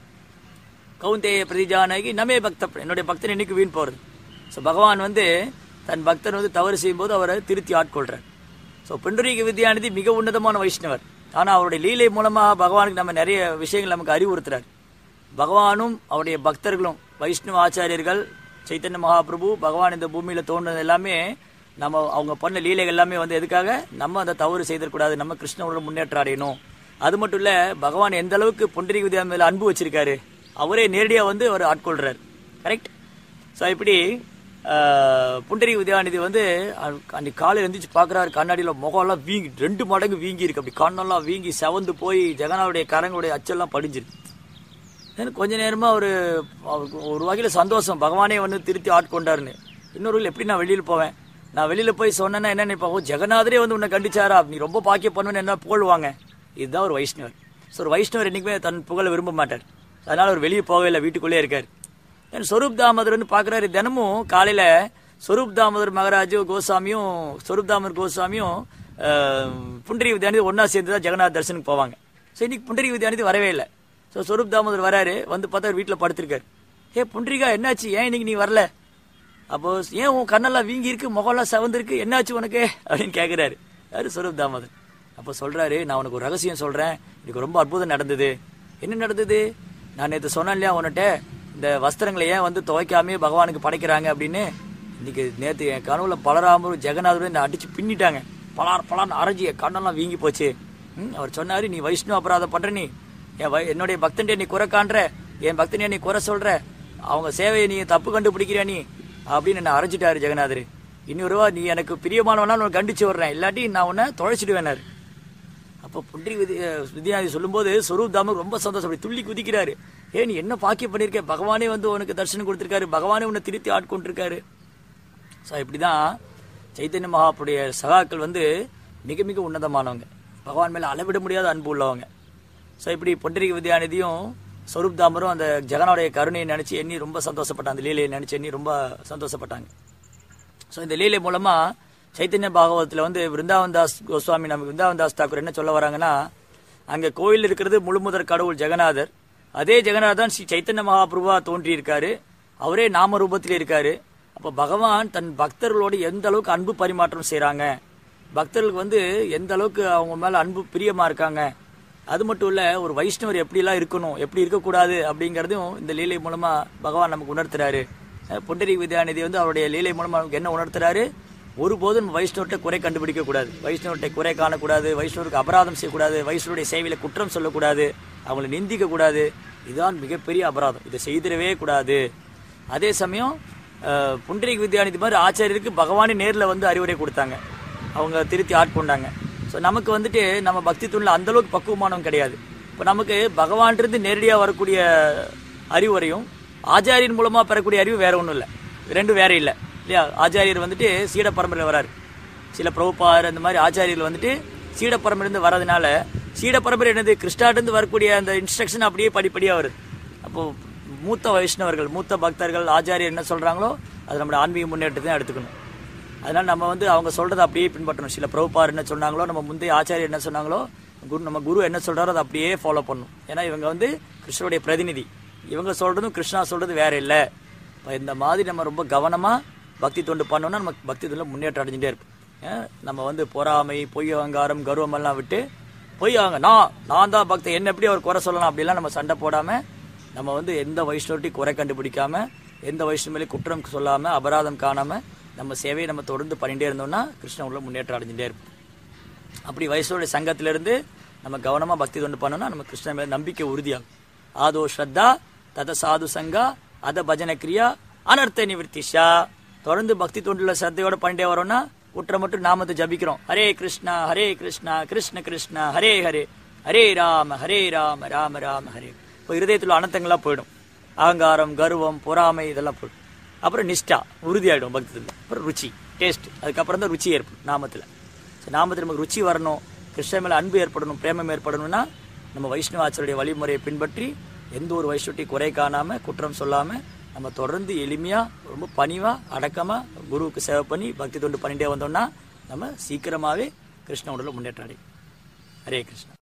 கவுந்தேய பிரதிஜானகி நமே பக்த, என்னுடைய பக்தன் இன்னைக்கு வீண் போறது. ஸோ பகவான் வந்து தன் பக்தன் வந்து தவறு செய்யும்போது அவரை திருத்தி ஆட்கொள்றார். ஸோ புண்டரீக வித்யாநிதி மிக உன்னதமான வைஷ்ணவர். ஆனால் அவருடைய லீலை மூலமாக பகவானுக்கு நம்ம நிறைய விஷயங்கள் நமக்கு அறிவுறுத்துறார். பகவானும் அவருடைய பக்தர்களும், வைஷ்ணவ ஆச்சாரியர்கள், சைத்தன்ய மகாபிரபு, பகவான் இந்த பூமியில் தோன்றது எல்லாமே அவங்க பண்ண லீலைகள் எல்லாமே வந்து எதுக்காக? நம்ம அந்த தவறு செய்திடக்கூடாது, நம்ம கிருஷ்ணனோட முன்னேற்றம் அடையணும். அது மட்டும் இல்லை, பகவான் எந்த அளவுக்கு புண்டரீக வித்யாநிதி மேல அன்பு வச்சிருக்காரு, அவரே நேரடியாக வந்து அவர் ஆட்கொள்றார். கரெக்ட். ஸோ இப்படி புண்டரீக வித்யாநிதி வந்து அன்னைக்கு காலையில் எழுந்திரிச்சு பார்க்குறாரு, கண்ணாடியில் முகம்லாம் வீங்கி 2 மடங்கு வீங்கி இருக்கு. அப்படி கண்ணெல்லாம் வீங்கி செவந்து போய் ஜெகநாதருடைய கரங்களுடைய அச்செல்லாம் படிஞ்சிருக்கு. கொஞ்ச நேரமாக அவருக்கு ஒரு வகையில் சந்தோஷம், பகவானே வந்து திருத்தி ஆட்கொண்டாருன்னு. இன்னொரு வகையில் எப்படி நான் வெளியில் போவேன்? நான் வெளியில் போய் சொன்னேன்னா என்ன நினைப்பாங்க? ஜெகநாதரே வந்து உன்னை கண்டிச்சாரா, நீ ரொம்ப பாக்கியம் பண்ணுவேன்னு என்ன புகழ்வாங்க. இதுதான் ஒரு வைஷ்ணவர். ஸோ ஒரு வைஷ்ணவர் என்றைக்குமே தன் புகழை விரும்ப மாட்டார். அதனால் அவர் வெளியே போகவே இல்லை, வீட்டுக்குள்ளே இருக்கார். ஸ்வரூப் தாமோதர் வந்து பார்க்குறாரு, தினமும் காலையில் ஸ்வரூப் தாமோதர் மகாராஜும் கோசாமியும், ஸ்வரூப் தாமோதர் கோசாமியும் புண்டரீக வித்யாநிதி ஒன்றா சேர்ந்து தான் ஜெகநாத தரிசனுக்கு போவாங்க. ஸோ இன்னைக்கு புண்டரீக வித்யாநிதி வரவே இல்லை. ஸோ ஸ்வரூப் தாமோதர் வராரு, வந்து பார்த்தா வீட்டில் படுத்திருக்காரு. புண்டரீகா என்னாச்சு, ஏன் இன்னைக்கு நீ வரல? அப்போ ஏன் உன் கண்ணெல்லாம் வீங்கி இருக்கு, முகம்லாம் செவந்திருக்கு, என்னாச்சு உனக்கு அப்படின்னு கேட்குறாரு. யாரு? ஸ்வரூப் தாமோதர். அப்போ சொல்றாரு, நான் உனக்கு ஒரு ரகசியம் சொல்றேன், எனக்கு ரொம்ப அற்புதம் நடந்தது. என்ன நடந்தது? நான் நேற்று சொன்னேன் இல்லையா உன்கிட்ட, இந்த வஸ்திரங்களை ஏன் வந்து துவைக்காமே பகவானுக்கு படைக்கிறாங்க அப்படின்னு. இன்னைக்கு நேற்று என் கனவுல பலராமரும் ஜெகநாதரும் என்னை அடிச்சு பின்னிட்டாங்க, பலார்னு அரைஞ்சி என் கண்ணெல்லாம் வீங்கி போச்சு. அவர் சொன்னாரு, நீ வைஷ்ணவ அபராதம் பண்ற, நீ என்னுடைய பக்தன்டே நீ குறை காண்ற, என் பக்தனே நீ குறை சொல்ற, அவங்க சேவையை நீ தப்பு கண்டுபிடிக்கிற நீ அப்படின்னு என்ன அரைஞ்சிட்டாரு ஜெகநாதர். இன்னொருவா நீ எனக்கு பிரியமானவனாலும் உனக்கு கண்டிச்சு வர்றேன், இல்லாட்டி நான் உன்னை தொலைச்சிடுவேனாரு. அப்போ புண்டரீக வித்யாநிதி சொல்லும்போது ஸ்வரூப் தாமர் ரொம்ப சந்தோஷம், அப்படி துள்ளி குதிக்கிறாரு. நீ என்ன பாக்கியம் பண்ணியிருக்க, பகவானே வந்து உனக்கு தரிசனம் கொடுத்துருக்காரு, பகவானே உன்னை திருத்தி ஆட்கொண்டிருக்காரு. ஸோ இப்படிதான் சைத்தன்ய மகாபுடைய சகாக்கள் வந்து மிக மிக உன்னதமானவங்க, பகவான் மேலே அளவிட முடியாத அன்பு உள்ளவங்க. ஸோ இப்படி புண்டரீக வித்யாநிதியும் ஸ்வரூப் தாமரும் அந்த ஜெகனுடைய கருணையை நினைச்சு எண்ணி ரொம்ப சந்தோஷப்பட்டாங்க, அந்த லீலையை நினைச்சு எண்ணி ரொம்ப சந்தோஷப்பட்டாங்க. ஸோ இந்த லீலை மூலமா சைத்தன்ய பாகவதத்தில் வந்து விருந்தாவன் தாஸ் கோஸ்வாமி, நமக்கு விருந்தாவன் தாஸ் தாக்கூர் என்ன சொல்ல வராங்கன்னா, அங்கே கோயில் இருக்கிறது முழுமுதற் கடவுள் ஜெகநாதர். அதே ஜெகநாதர் தான் ஸ்ரீ சைத்தன்ய மகாபிரபுவா தோன்றி இருக்காரு, அவரே நாம ரூபத்திலே இருக்காரு. அப்போ பகவான் தன் பக்தர்களோடு எந்த அளவுக்கு அன்பு பரிமாற்றம் செய்கிறாங்க, பக்தர்களுக்கு வந்து எந்த அளவுக்கு அவங்க மேலே அன்பு பிரியமா இருக்காங்க. அது மட்டும் இல்லை, ஒரு வைஷ்ணவர் எப்படிலாம் இருக்கணும், எப்படி இருக்கக்கூடாது அப்படிங்கிறதையும் இந்த லீலை மூலமா பகவான் நமக்கு உணர்த்துறாரு. புண்டரீக வித்யாநிதி வந்து அவருடைய லீலை மூலமா நமக்கு என்ன உணர்த்துறாரு? ஒருபோதும் வைஷ்ணவர்கிட்ட குறை கண்டுபிடிக்க கூடாது, வைஷ்ணவர்கிட்ட குறை காணக்கூடாது, வைஷ்ணவருக்கு அபராதம் செய்யக்கூடாது, வைஷ்ணவருடைய சேவையில குற்றம் சொல்லக்கூடாது, அவங்களை நிந்திக்க கூடாது. இதுதான் மிகப்பெரிய அபராதம், இதை செய்திடவே கூடாது. அதே சமயம் புண்டரீக வித்யாநிதி மாதிரி ஆச்சாரியருக்கு பகவானே நேரில் வந்து அறிவுரை கொடுத்தாங்க, அவங்க திருத்தி ஆட்கொண்டாங்க. ஸோ நமக்கு வந்துட்டு நம்ம பக்தி தூணில் அந்தளவுக்கு பக்குவமானவங்க கிடையாது. இப்போ நமக்கு பகவான்றது நேரடியாக வரக்கூடிய அறிவுரையும் ஆச்சாரியன் மூலமாக பெறக்கூடிய அறிவு வேற ஒன்றும் இல்லை, ரெண்டும் வேற இல்லை இல்லையா? ஆச்சாரியர் வந்துட்டு சீட பரம்பரையில் வராரு, சில பிரபுபாதர் அந்த மாதிரி ஆச்சாரியர்கள் வந்துட்டு சீட பரம்பரையிலிருந்து வர்றதுனால, சீட பரம்பரை என்னது, கிருஷ்ணாட்டிருந்து வரக்கூடிய அந்த இன்ஸ்ட்ரக்ஷன் அப்படியே படிப்படியாக வருது. அப்போது மூத்த வைஷ்ணவர்கள், மூத்த பக்தர்கள், ஆச்சாரியர் என்ன சொல்கிறாங்களோ அது நம்மளோட ஆன்மீக முன்னேற்றத்தையும் எடுத்துக்கணும். அதனால் நம்ம வந்து அவங்க சொல்கிறத அப்படியே பின்பற்றணும். சில பிரபுபாதர் என்ன சொன்னாங்களோ, நம்ம முந்தைய ஆச்சாரியர் என்ன சொன்னாங்களோ, நம்ம குரு என்ன சொல்கிறாரோ அதை அப்படியே ஃபாலோ பண்ணணும். ஏன்னா இவங்க வந்து கிருஷ்ணனுடைய பிரதிநிதி, இவங்க சொல்கிறதும் கிருஷ்ணா சொல்கிறது வேற இல்லை. இப்போ இந்த மாதிரி நம்ம ரொம்ப கவனமாக பக்தி தொண்டு பண்ணோம்னா நமக்கு பக்தி தொண்டில் முன்னேற்றம் அடைஞ்சுட்டே இருப்போம். நம்ம வந்து பொறாமை, பொய் அகங்காரம், கர்வம் எல்லாம் விட்டு நான் தான் பக்தி, என்ன எப்படி அவர் குறை சொல்லலாம் அப்படிலாம் நம்ம சண்டை போடாம, நம்ம வந்து எந்த வைஷ்ணவர்ட்டி குறை கண்டுபிடிக்காம, எந்த வைஷ்ணவர்களையும் குற்றம் சொல்லாம, அபராதம் காணாம நம்ம சேவையை நம்ம தொடர்ந்து பண்ணிட்டே இருந்தோம்னா கிருஷ்ண உள்ள முன்னேற்றம் அடைஞ்சுட்டே இருப்போம். அப்படி வைஷ்ணவருடைய சங்கத்திலிருந்து நம்ம கவனமா பக்தி தொண்டு பண்ணோம்னா நம்ம கிருஷ்ணன் மேல நம்பிக்கை உறுதியாகும். ஆதோ ஸ்ரத்தா தத சாது சங்கா அத பஜன கிரியா அனர்த்த நிவர்த்திஷா. தொடர்ந்து பக்தி தொண்டுல ஸ்ரத்தையோட பண்ணிட்டே வரோம்னா குற்றம் மட்டும் நாமத்தை ஜபிக்கிறோம். ஹரே கிருஷ்ணா கிருஷ்ண கிருஷ்ணா ஹரே ஹரே, ஹரே ராம ராம ராம ஹரே. இப்போ இருதயத்துல அனர்த்தங்களா போயிடும். அகங்காரம், கர்வம், பொறாமை இதெல்லாம் போயிடும். அப்புறம் நிஷ்டா உறுதியாயிடும் பக்தத்தில். அப்புறம் ருச்சி, டேஸ்ட், அதுக்கப்புறம் தான் ருச்சி ஏற்படும் நாமத்தில். நாமத்தில் நமக்கு ருச்சி வரணும், கிருஷ்ணன் மேலே அன்பு ஏற்படணும், பிரேமம் ஏற்படணும்னா நம்ம வைஷ்ணவ ஆச்சாரிய வழிமுறையை பின்பற்றி எந்த ஒரு வைஷ்ணவத்தையும் குறை காணாமல், குற்றம் சொல்லாமல் நம்ம தொடர்ந்து எளிமையாக, ரொம்ப பணிவாக, அடக்கமாக குருவுக்கு சேவை பண்ணி பக்தி தொண்டு பண்ணிட்டே வந்தோம்னா நம்ம சீக்கிரமாகவே கிருஷ்ண உடலில் முன்னேற்றம் அடையும். ஹரே கிருஷ்ணா.